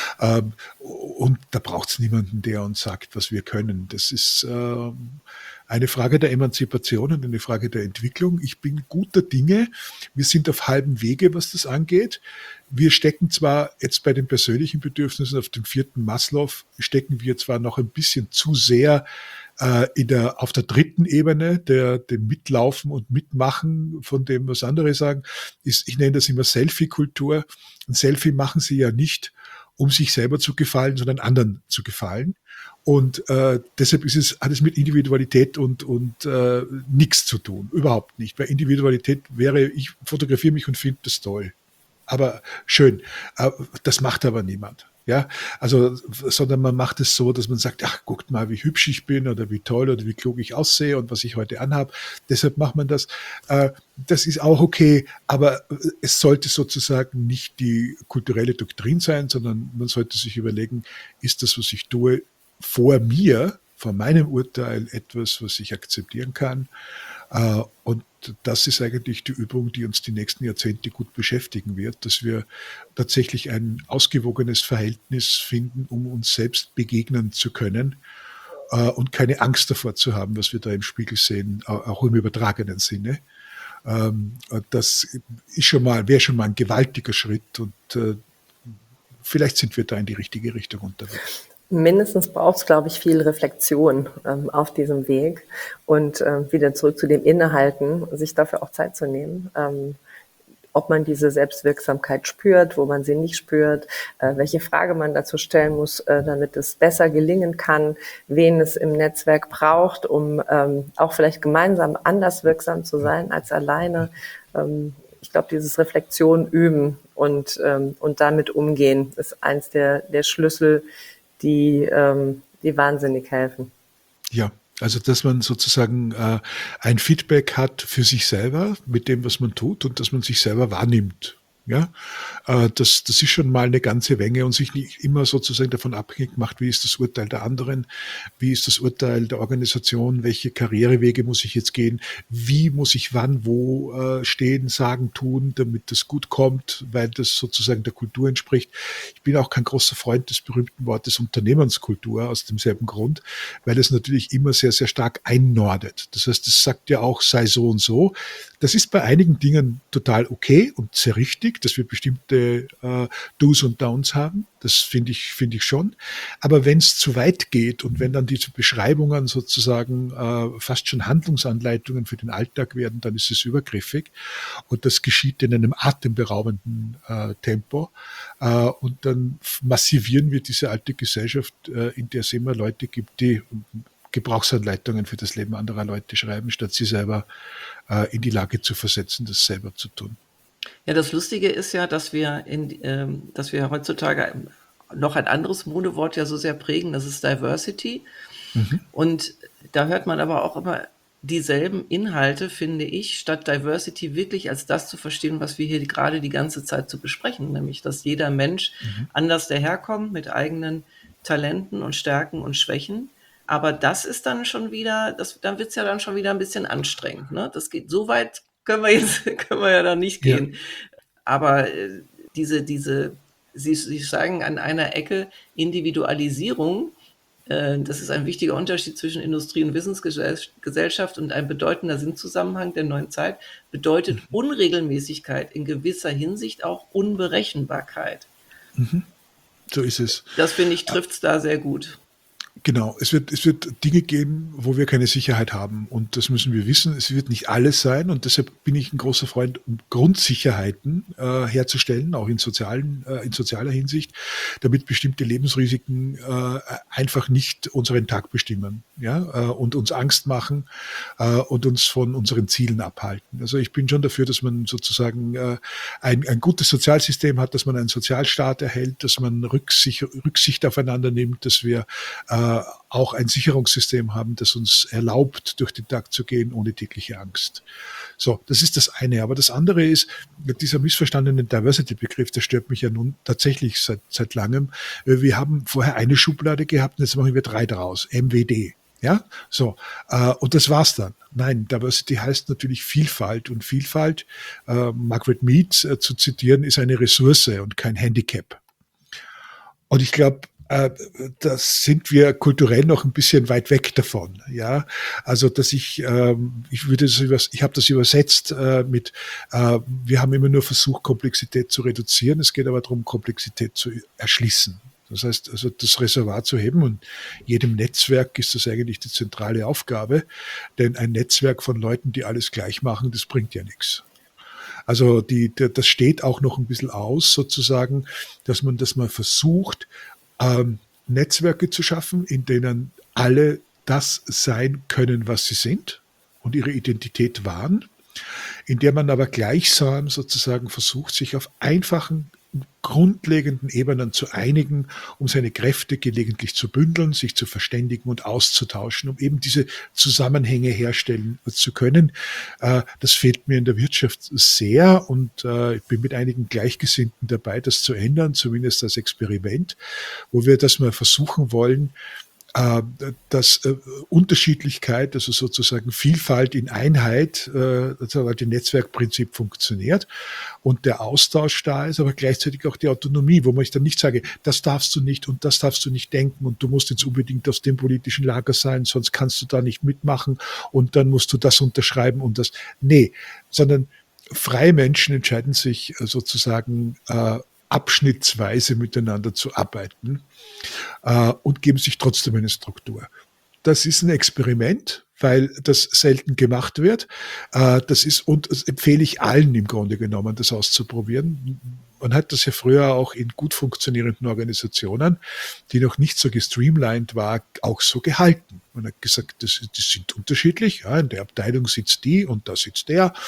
Speaker 4: Und da braucht es niemanden, der uns sagt, was wir können. Das ist eine Frage der Emanzipation und eine Frage der Entwicklung. Ich bin guter Dinge. Wir sind auf halbem Wege, was das angeht. Wir stecken zwar jetzt bei den persönlichen Bedürfnissen auf dem 4. Maslow, stecken wir zwar noch ein bisschen zu sehr auf der 3. Ebene, dem Mitlaufen und Mitmachen von dem, was andere sagen, ich nenne das immer Selfie-Kultur. Ein Selfie machen sie ja nicht, um sich selber zu gefallen, sondern anderen zu gefallen. Und deshalb hat es mit Individualität und nichts zu tun. Überhaupt nicht. Bei Individualität ich fotografiere mich und finde das toll. Aber schön. Das macht aber niemand. Ja, also, sondern man macht es so, dass man sagt, ach, guckt mal, wie hübsch ich bin oder wie toll oder wie klug ich aussehe und was ich heute anhabe. Deshalb macht man das. Das ist auch okay, aber es sollte sozusagen nicht die kulturelle Doktrin sein, sondern man sollte sich überlegen, ist das, was ich tue, vor meinem Urteil etwas, was ich akzeptieren kann? Und das ist eigentlich die Übung, die uns die nächsten Jahrzehnte gut beschäftigen wird, dass wir tatsächlich ein ausgewogenes Verhältnis finden, um uns selbst begegnen zu können und keine Angst davor zu haben, was wir da im Spiegel sehen, auch im übertragenen Sinne. Das wäre schon mal ein gewaltiger Schritt und vielleicht sind wir da in die richtige Richtung unterwegs.
Speaker 3: Mindestens braucht es, glaube ich, viel Reflexion auf diesem Weg und wieder zurück zu dem Innehalten, sich dafür auch Zeit zu nehmen. Ob man diese Selbstwirksamkeit spürt, wo man sie nicht spürt, welche Frage man dazu stellen muss, damit es besser gelingen kann, wen es im Netzwerk braucht, um auch vielleicht gemeinsam anders wirksam zu sein als alleine. Ich glaube, dieses Reflexion üben und damit umgehen ist eins der Schlüssel, die die wahnsinnig helfen.
Speaker 4: Ja, also dass man sozusagen ein Feedback hat für sich selber mit dem, was man tut und dass man sich selber wahrnimmt. Ja, das ist schon mal eine ganze Menge und sich nicht immer sozusagen davon abhängig macht, wie ist das Urteil der anderen, wie ist das Urteil der Organisation, welche Karrierewege muss ich jetzt gehen, wie muss ich wann, wo stehen, sagen, tun, damit das gut kommt, weil das sozusagen der Kultur entspricht. Ich bin auch kein großer Freund des berühmten Wortes Unternehmenskultur aus demselben Grund, weil es natürlich immer sehr, sehr stark einnordet. Das heißt, es sagt ja auch, sei so und so. Das ist bei einigen Dingen total okay und sehr richtig, dass wir bestimmte Do's und Don'ts haben. Das finde ich schon. Aber wenn es zu weit geht und wenn dann diese Beschreibungen sozusagen fast schon Handlungsanleitungen für den Alltag werden, dann ist es übergriffig. Und das geschieht in einem atemberaubenden Tempo. Und dann massivieren wir diese alte Gesellschaft, in der es immer Leute gibt, die Gebrauchsanleitungen für das Leben anderer Leute schreiben, statt sie selber in die Lage zu versetzen, das selber zu tun.
Speaker 2: Ja, das Lustige ist ja, dass wir heutzutage noch ein anderes Modewort ja so sehr prägen, das ist Diversity. Und da hört man aber auch immer dieselben Inhalte, finde ich, statt Diversity wirklich als das zu verstehen, was wir hier gerade die ganze Zeit zu besprechen, nämlich, dass jeder Mensch anders daherkommt mit eigenen Talenten und Stärken und Schwächen. Aber das ist dann schon wieder, dann wird's ja dann schon wieder ein bisschen anstrengend. Ne? Das geht so weit, können wir ja dann nicht gehen. Ja. Aber Sie sagen an einer Ecke Individualisierung, das ist ein wichtiger Unterschied zwischen Industrie- und Wissensgesellschaft und ein bedeutender Sinnzusammenhang der neuen Zeit, bedeutet Unregelmäßigkeit in gewisser Hinsicht auch Unberechenbarkeit.
Speaker 4: So ist es.
Speaker 2: Das, finde ich, trifft's da sehr gut.
Speaker 4: Genau, es wird Dinge geben, wo wir keine Sicherheit haben und das müssen wir wissen. Es wird nicht alles sein und deshalb bin ich ein großer Freund, um Grundsicherheiten herzustellen, auch in sozialer Hinsicht, damit bestimmte Lebensrisiken einfach nicht unseren Tag bestimmen, ja, und uns Angst machen und uns von unseren Zielen abhalten. Also ich bin schon dafür, dass man sozusagen ein gutes Sozialsystem hat, dass man einen Sozialstaat erhält, dass man Rücksicht aufeinander nimmt, dass wir auch ein Sicherungssystem haben, das uns erlaubt, durch den Tag zu gehen, ohne tägliche Angst. So, das ist das eine. Aber das andere ist, dieser missverstandene Diversity-Begriff, der stört mich ja nun tatsächlich seit langem. Wir haben vorher eine Schublade gehabt und jetzt machen wir 3 daraus. MWD. Ja, so. Und das war's dann. Nein, Diversity heißt natürlich Vielfalt und Vielfalt, Margaret Mead zu zitieren, ist eine Ressource und kein Handicap. Und ich glaube, das sind wir kulturell noch ein bisschen weit weg davon, ja. Also, dass ich habe das übersetzt mit, wir haben immer nur versucht, Komplexität zu reduzieren. Es geht aber darum, Komplexität zu erschließen. Das heißt, also das Reservoir zu heben und jedem Netzwerk ist das eigentlich die zentrale Aufgabe, denn ein Netzwerk von Leuten, die alles gleich machen, das bringt ja nichts. Also das steht auch noch ein bisschen aus, sozusagen, dass man das mal versucht, Netzwerke zu schaffen, in denen alle das sein können, was sie sind und ihre Identität wahren, in der man aber gleichsam sozusagen versucht, sich auf einfachen, grundlegenden Ebenen zu einigen, um seine Kräfte gelegentlich zu bündeln, sich zu verständigen und auszutauschen, um eben diese Zusammenhänge herstellen zu können. Das fehlt mir in der Wirtschaft sehr und ich bin mit einigen Gleichgesinnten dabei, das zu ändern, zumindest als Experiment, wo wir das mal versuchen wollen, dass Unterschiedlichkeit, also sozusagen Vielfalt in Einheit, das Netzwerkprinzip funktioniert und der Austausch da ist, aber gleichzeitig auch die Autonomie, wo ich dann nicht sage, das darfst du nicht und das darfst du nicht denken und du musst jetzt unbedingt aus dem politischen Lager sein, sonst kannst du da nicht mitmachen und dann musst du das unterschreiben und das. Nee, sondern freie Menschen entscheiden sich sozusagen abschnittsweise miteinander zu arbeiten und geben sich trotzdem eine Struktur. Das ist ein Experiment, weil das selten gemacht wird. Und das empfehle ich allen im Grunde genommen, das auszuprobieren. Man hat das ja früher auch in gut funktionierenden Organisationen, die noch nicht so gestreamlined war, auch so gehalten. Man hat gesagt, die sind unterschiedlich. Ja, in der Abteilung sitzt die und da sitzt der.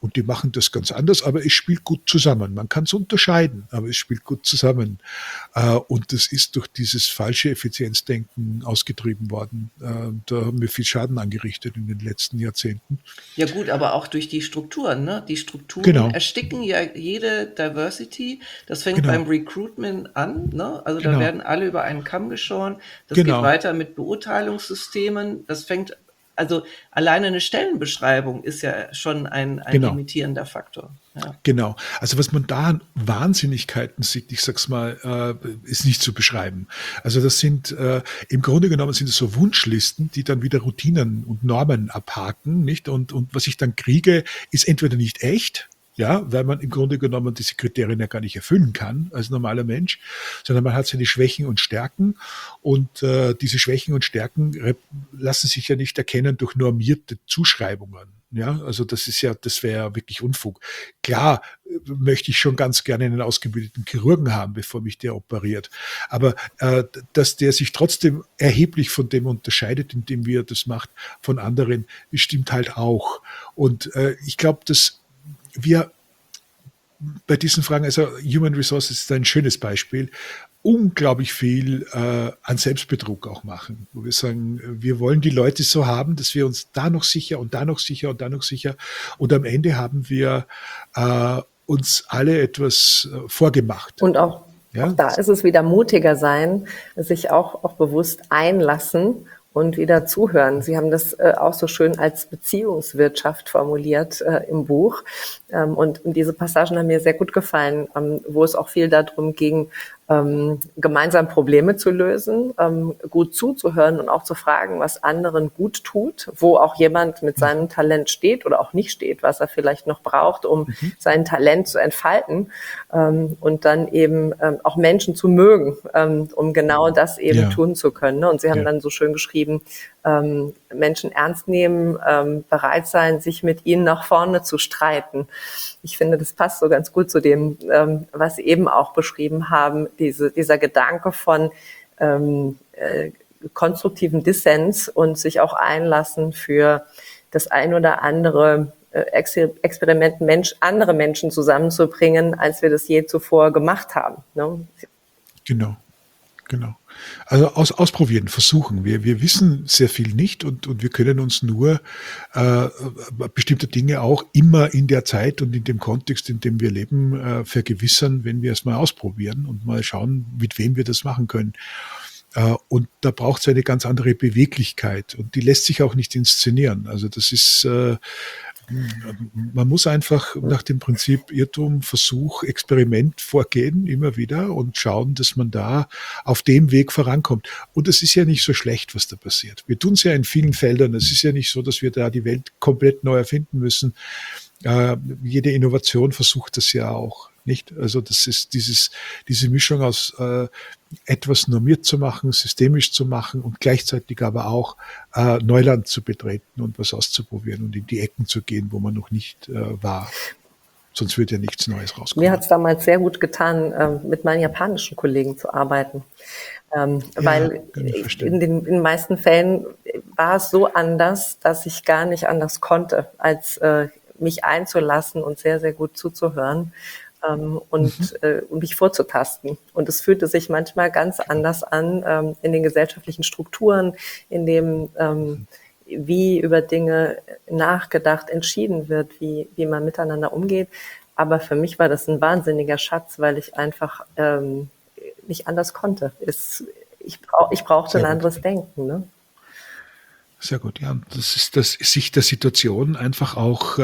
Speaker 4: Und die machen das ganz anders, aber es spielt gut zusammen. Man kann es unterscheiden, aber es spielt gut zusammen. Und das ist durch dieses falsche Effizienzdenken ausgetrieben worden. Da haben wir viel Schaden angerichtet in den letzten Jahrzehnten.
Speaker 2: Ja gut, aber auch durch die Strukturen, ne? Die Strukturen
Speaker 4: Genau.
Speaker 2: ersticken ja jede Diversity. Das fängt
Speaker 4: Genau.
Speaker 2: beim Recruitment an, ne? Also da
Speaker 4: Genau.
Speaker 2: werden alle über einen Kamm geschoren. Das
Speaker 4: Genau.
Speaker 2: geht weiter mit Beurteilungssystemen. Also alleine eine Stellenbeschreibung ist ja schon ein
Speaker 4: Genau.
Speaker 2: limitierender Faktor. Ja.
Speaker 4: Genau. Also was man da an Wahnsinnigkeiten sieht, ich sag's mal, ist nicht zu beschreiben. Also das sind, im Grunde genommen sind es so Wunschlisten, die dann wieder Routinen und Normen abhaken, nicht? Und was ich dann kriege, ist entweder nicht echt, ja, weil man im Grunde genommen diese Kriterien ja gar nicht erfüllen kann als normaler Mensch, sondern man hat seine Schwächen und Stärken und diese Schwächen und Stärken lassen sich ja nicht erkennen durch normierte Zuschreibungen. Ja, also das wäre ja wirklich Unfug. Klar, möchte ich schon ganz gerne einen ausgebildeten Chirurgen haben, bevor mich der operiert. Aber dass der sich trotzdem erheblich von dem unterscheidet, indem wie er das macht, von anderen, stimmt halt auch. Und ich glaube, dass wir bei diesen Fragen, also Human Resources ist ein schönes Beispiel, unglaublich viel an Selbstbetrug auch machen, wo wir sagen, wir wollen die Leute so haben, dass wir uns da noch sicher und da noch sicher und da noch sicher und am Ende haben wir uns alle etwas vorgemacht.
Speaker 3: Und auch da ist es wieder mutiger sein, sich auch bewusst einlassen und wieder zuhören. Sie haben das auch so schön als Beziehungswirtschaft formuliert im Buch. Und diese Passagen haben mir sehr gut gefallen, wo es auch viel darum ging, gemeinsam Probleme zu lösen, gut zuzuhören und auch zu fragen, was anderen gut tut, wo auch jemand mit seinem Talent steht oder auch nicht steht, was er vielleicht noch braucht, um sein Talent zu entfalten, und dann eben auch Menschen zu mögen, um genau das eben tun zu können. Ne? Und Sie haben dann so schön geschrieben, Menschen ernst nehmen, bereit sein, sich mit ihnen nach vorne zu streiten. Ich finde, das passt so ganz gut zu dem, was Sie eben auch beschrieben haben, dieser Gedanke von konstruktiven Dissens und sich auch einlassen für das ein oder andere Experiment, andere Menschen zusammenzubringen, als wir das je zuvor gemacht haben. Ne?
Speaker 4: Genau. Also ausprobieren, versuchen. Wir wissen sehr viel nicht und wir können uns nur bestimmte Dinge auch immer in der Zeit und in dem Kontext, in dem wir leben, vergewissern, wenn wir es mal ausprobieren und mal schauen, mit wem wir das machen können. Und da braucht es eine ganz andere Beweglichkeit und die lässt sich auch nicht inszenieren. Also das ist man muss einfach nach dem Prinzip Irrtum, Versuch, Experiment vorgehen, immer wieder und schauen, dass man da auf dem Weg vorankommt. Und es ist ja nicht so schlecht, was da passiert. Wir tun es ja in vielen Feldern. Es ist ja nicht so, dass wir da die Welt komplett neu erfinden müssen. Jede Innovation versucht das ja auch. Nicht? Also das ist diese Mischung aus etwas normiert zu machen, systemisch zu machen und gleichzeitig aber auch Neuland zu betreten und was auszuprobieren und in die Ecken zu gehen, wo man noch nicht war. Sonst wird ja nichts Neues rauskommen.
Speaker 3: Mir hat es damals sehr gut getan, mit meinen japanischen Kollegen zu arbeiten. Weil in den meisten Fällen war es so anders, dass ich gar nicht anders konnte, als mich einzulassen und sehr, sehr gut zuzuhören. Und mich vorzutasten. Und es fühlte sich manchmal ganz anders an in den gesellschaftlichen Strukturen, in dem, wie über Dinge nachgedacht, entschieden wird, wie man miteinander umgeht. Aber für mich war das ein wahnsinniger Schatz, weil ich einfach nicht anders konnte. Ich brauchte ein anderes Denken. Ne?
Speaker 4: Sehr gut, ja. Das ist das, sich der Situation einfach auch,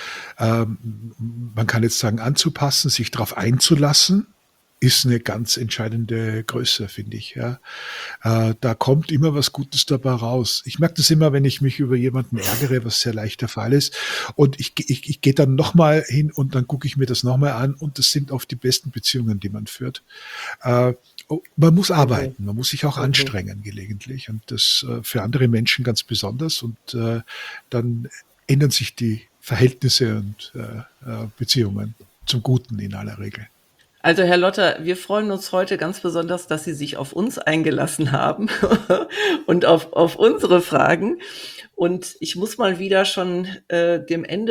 Speaker 4: man kann jetzt sagen, anzupassen, sich darauf einzulassen, ist eine ganz entscheidende Größe, finde ich. Ja. Da kommt immer was Gutes dabei raus. Ich merke das immer, wenn ich mich über jemanden ärgere, was sehr leicht der Fall ist. Und ich gehe dann nochmal hin und dann gucke ich mir das nochmal an und das sind oft die besten Beziehungen, die man führt. Man muss arbeiten, man muss sich auch anstrengen gelegentlich und das für andere Menschen ganz besonders und dann ändern sich die Verhältnisse und Beziehungen zum Guten in aller Regel.
Speaker 2: Also Herr Lotter, wir freuen uns heute ganz besonders, dass Sie sich auf uns eingelassen haben und auf unsere Fragen. Und ich muss mal wieder schon dem Ende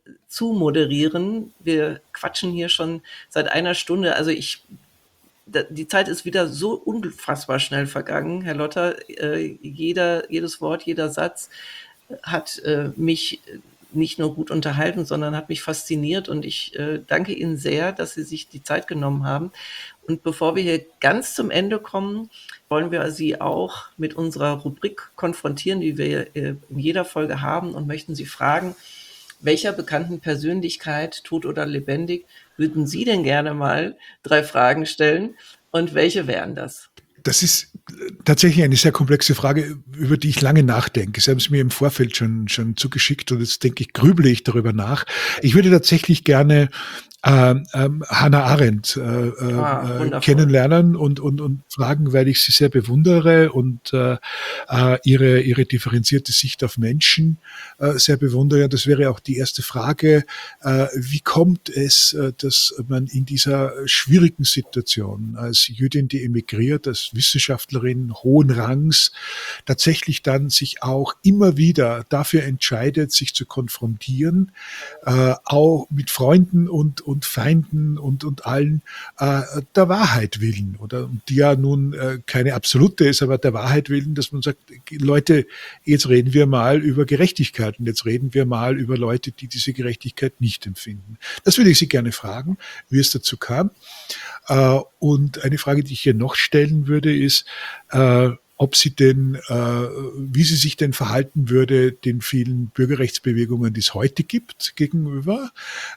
Speaker 2: zu moderieren. Wir quatschen hier schon seit einer Stunde. Also die Zeit ist wieder so unfassbar schnell vergangen, Herr Lotter. Jedes Wort, jeder Satz hat mich nicht nur gut unterhalten, sondern hat mich fasziniert, und ich danke Ihnen sehr, dass Sie sich die Zeit genommen haben. Und bevor wir hier ganz zum Ende kommen, wollen wir Sie auch mit unserer Rubrik konfrontieren, die wir in jeder Folge haben, und möchten Sie fragen, welcher bekannten Persönlichkeit, tot oder lebendig, würden Sie denn gerne mal 3 Fragen stellen, und welche wären das?
Speaker 4: Das ist tatsächlich eine sehr komplexe Frage, über die ich lange nachdenke. Sie haben es mir im Vorfeld schon zugeschickt, und jetzt denke ich, grüble ich darüber nach. Ich würde tatsächlich gerne Hannah Arendt kennenlernen und fragen, weil ich sie sehr bewundere und ihre differenzierte Sicht auf Menschen sehr bewundere. Das wäre auch die erste Frage. Wie kommt es, dass man in dieser schwierigen Situation als Jüdin, die emigriert, als Wissenschaftlerin hohen Rangs, tatsächlich dann sich auch immer wieder dafür entscheidet, sich zu konfrontieren, auch mit Freunden und Feinden und allen der Wahrheit willen, oder die ja nun keine absolute ist, aber der Wahrheit willen, dass man sagt, Leute, jetzt reden wir mal über Gerechtigkeit, und jetzt reden wir mal über Leute, die diese Gerechtigkeit nicht empfinden. Das würde ich Sie gerne fragen, wie es dazu kam. Und eine Frage, die ich hier noch stellen würde, ist, ob sie denn, wie sie sich denn verhalten würde den vielen Bürgerrechtsbewegungen, die es heute gibt, gegenüber,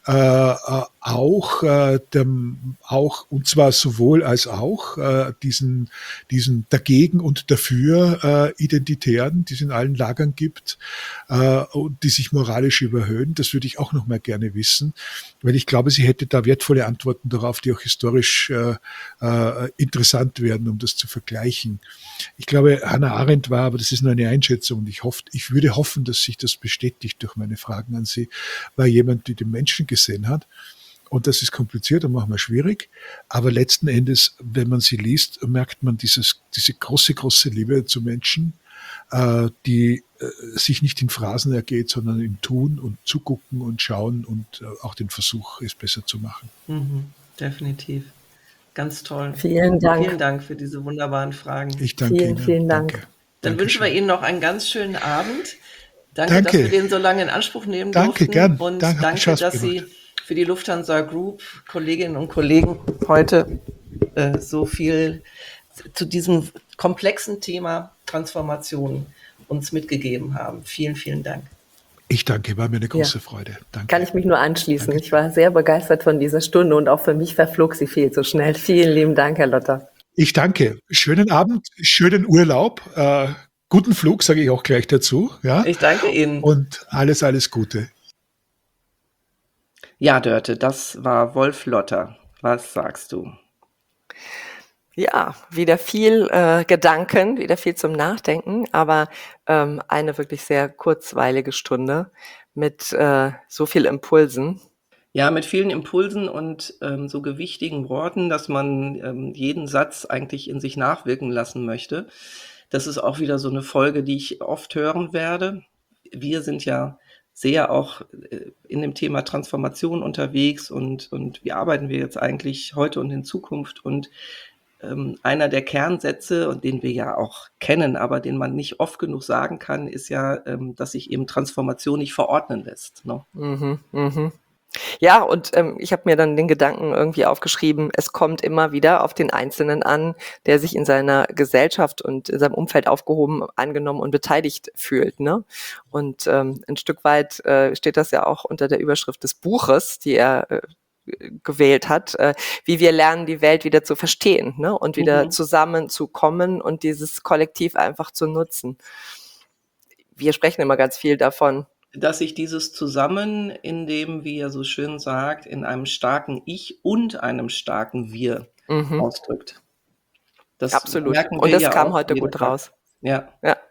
Speaker 4: auch und zwar sowohl als auch diesen dagegen und dafür Identitären, die es in allen Lagern gibt, und die sich moralisch überhöhen. Das würde ich auch noch mal gerne wissen, weil ich glaube, sie hätte da wertvolle Antworten darauf, die auch historisch interessant werden, um das zu vergleichen. Ich glaube, Hannah Arendt war, aber das ist nur eine Einschätzung, und ich würde hoffen, dass sich das bestätigt durch meine Fragen an Sie, war jemand, die den Menschen gesehen hat. Und das ist kompliziert und manchmal schwierig. Aber letzten Endes, wenn man sie liest, merkt man diese große Liebe zu Menschen, die sich nicht in Phrasen ergeht, sondern im Tun und Zugucken und Schauen und auch den Versuch, es besser zu machen.
Speaker 2: Definitiv. Ganz toll.
Speaker 3: Vielen Dank.
Speaker 2: Vielen Dank für diese wunderbaren Fragen.
Speaker 4: Ich danke Ihnen.
Speaker 3: Vielen Dank.
Speaker 4: Danke.
Speaker 2: Dann wünschen wir
Speaker 4: Dankeschön.
Speaker 2: Ihnen noch einen ganz schönen Abend. Danke, dass wir den so lange in Anspruch nehmen
Speaker 4: Danke,
Speaker 2: durften.
Speaker 4: gern.
Speaker 2: Und
Speaker 4: Danke, hat
Speaker 2: danke,
Speaker 4: Spaß
Speaker 2: dass Sie
Speaker 4: gemacht.
Speaker 2: für die Lufthansa Group, Kolleginnen und Kollegen, heute so viel zu diesem komplexen Thema Transformation uns mitgegeben haben. Vielen, vielen Dank.
Speaker 4: Ich danke, war mir eine große Freude. Danke.
Speaker 3: Kann ich mich nur anschließen.
Speaker 4: Danke.
Speaker 3: Ich war sehr begeistert von dieser Stunde, und auch für mich verflog sie viel zu schnell. Vielen lieben Dank, Herr Lotter.
Speaker 4: Ich danke. Schönen Abend, schönen Urlaub, guten Flug, sage ich auch gleich dazu. Ja?
Speaker 2: Ich danke Ihnen.
Speaker 4: Und alles Gute.
Speaker 2: Ja, Dörte, das war Wolf Lotter. Was sagst du?
Speaker 3: Ja, wieder viel Gedanken, wieder viel zum Nachdenken, aber eine wirklich sehr kurzweilige Stunde mit so viel Impulsen.
Speaker 2: Ja, mit vielen Impulsen und so gewichtigen Worten, dass man jeden Satz eigentlich in sich nachwirken lassen möchte. Das ist auch wieder so eine Folge, die ich oft hören werde. Wir sind ja sehr auch in dem Thema Transformation unterwegs, und wie arbeiten wir jetzt eigentlich heute und in Zukunft. Und einer der Kernsätze, und den wir ja auch kennen, aber den man nicht oft genug sagen kann, ist ja, dass sich eben Transformation nicht verordnen lässt. Ne?
Speaker 3: Ja, und ich habe mir dann den Gedanken irgendwie aufgeschrieben, es kommt immer wieder auf den Einzelnen an, der sich in seiner Gesellschaft und in seinem Umfeld aufgehoben, angenommen und beteiligt fühlt. Ne? Und ein Stück weit steht das ja auch unter der Überschrift des Buches, die er gewählt hat, wie wir lernen, die Welt wieder zu verstehen, ne? Und wieder zusammenzukommen und dieses Kollektiv einfach zu nutzen. Wir sprechen immer ganz viel davon,
Speaker 2: dass sich dieses Zusammen, in dem, wie er so schön sagt, in einem starken Ich und einem starken Wir ausdrückt. Das
Speaker 3: absolut.
Speaker 2: merken
Speaker 3: Und
Speaker 2: wir
Speaker 3: das
Speaker 2: ja
Speaker 3: kam
Speaker 2: auch
Speaker 3: heute
Speaker 2: jeden
Speaker 3: gut
Speaker 2: Tag.
Speaker 3: raus.
Speaker 2: Ja.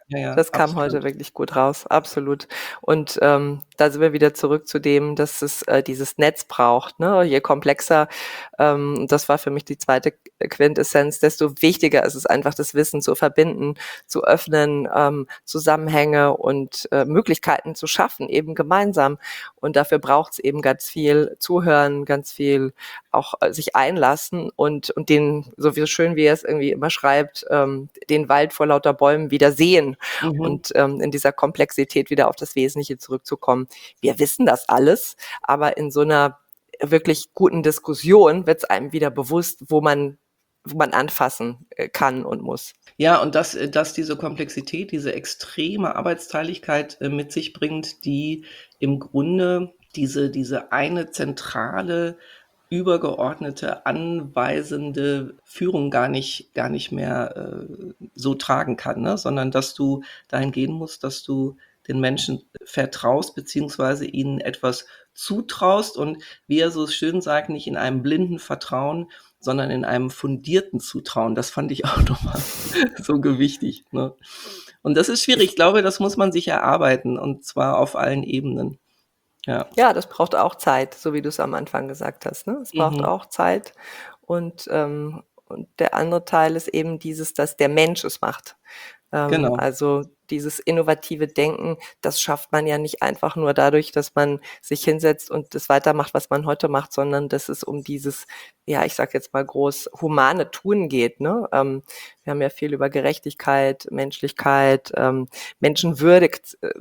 Speaker 2: ja,
Speaker 3: Das kam
Speaker 2: absolut.
Speaker 3: heute wirklich gut raus, absolut. Und da sind wir wieder zurück zu dem, dass es dieses Netz braucht. Ne? Je komplexer, das war für mich die zweite Quintessenz, desto wichtiger ist es einfach, das Wissen zu verbinden, zu öffnen, Zusammenhänge und Möglichkeiten zu schaffen, eben gemeinsam. Und dafür braucht es eben ganz viel Zuhören, ganz viel auch sich einlassen und den, so wie schön wie er es irgendwie immer schreibt, den Wald vor lauter Bäumen wieder sehen und in dieser Komplexität wieder auf das Wesentliche zurückzukommen. Wir wissen das alles, aber in so einer wirklich guten Diskussion wird es einem wieder bewusst, wo man anfassen kann und muss.
Speaker 2: Ja, und dass diese Komplexität, diese extreme Arbeitsteiligkeit mit sich bringt, die im Grunde diese eine zentrale, übergeordnete, anweisende Führung gar nicht mehr so tragen kann, ne? Sondern dass du dahin gehen musst, dass du den Menschen vertraust, beziehungsweise ihnen etwas zutraust und, wie er so schön sagt, nicht in einem blinden Vertrauen, sondern in einem fundierten Zutrauen. Das fand ich auch nochmal so gewichtig. Ne? Und das ist schwierig. Ich glaube, das muss man sich erarbeiten, und zwar auf allen Ebenen. Ja.
Speaker 3: Ja, das braucht auch Zeit, so wie du es am Anfang gesagt hast. Ne? Es braucht auch Zeit. Und der andere Teil ist eben dieses, dass der Mensch es macht.
Speaker 2: Genau.
Speaker 3: Also dieses innovative Denken, das schafft man ja nicht einfach nur dadurch, dass man sich hinsetzt und das weitermacht, was man heute macht, sondern dass es um dieses, ja, ich sag jetzt mal groß, humane Tun geht. Ne? Wir haben ja viel über Gerechtigkeit, Menschlichkeit, Menschenwürde,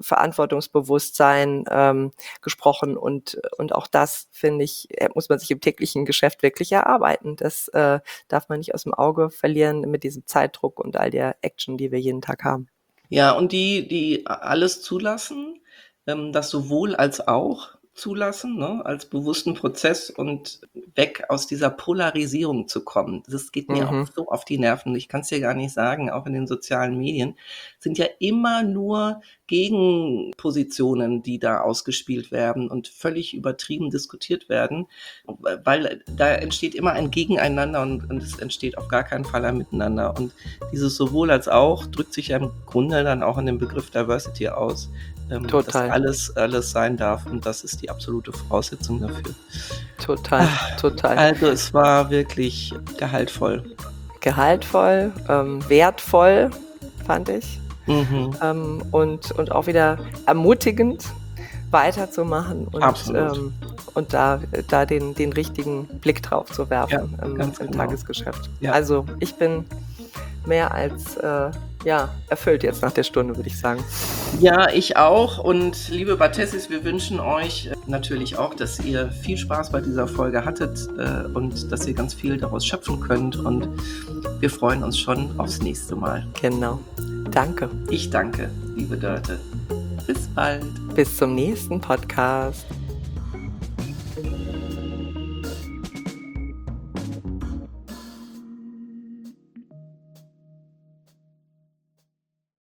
Speaker 3: Verantwortungsbewusstsein gesprochen und auch das, finde ich, muss man sich im täglichen Geschäft wirklich erarbeiten. Das darf man nicht aus dem Auge verlieren mit diesem Zeitdruck und all der Action, die wir jeden Tag haben.
Speaker 2: Ja, und die alles zulassen, das sowohl als auch zulassen, ne, als bewussten Prozess und weg aus dieser Polarisierung zu kommen. Das geht mir auch so auf die Nerven. Ich kann es dir gar nicht sagen, auch in den sozialen Medien sind ja immer nur Gegenpositionen, die da ausgespielt werden und völlig übertrieben diskutiert werden, weil da entsteht immer ein Gegeneinander und es entsteht auf gar keinen Fall ein Miteinander. Und dieses sowohl als auch drückt sich ja im Grunde dann auch in dem Begriff Diversity aus.
Speaker 3: Total.
Speaker 2: Dass alles sein darf, und das ist die absolute Voraussetzung dafür.
Speaker 3: Total.
Speaker 2: Also es war wirklich gehaltvoll.
Speaker 3: Gehaltvoll, wertvoll, fand ich. Und auch wieder ermutigend weiterzumachen und da den richtigen Blick drauf zu werfen im Tagesgeschäft. Ja. Also ich bin mehr als erfüllt jetzt nach der Stunde, würde ich sagen.
Speaker 2: Ja, ich auch. Und liebe Battessis, wir wünschen euch natürlich auch, dass ihr viel Spaß bei dieser Folge hattet und dass ihr ganz viel daraus schöpfen könnt. Und wir freuen uns schon aufs nächste Mal.
Speaker 3: Genau. Danke.
Speaker 2: Ich danke, liebe Dörte. Bis bald.
Speaker 3: Bis zum nächsten Podcast.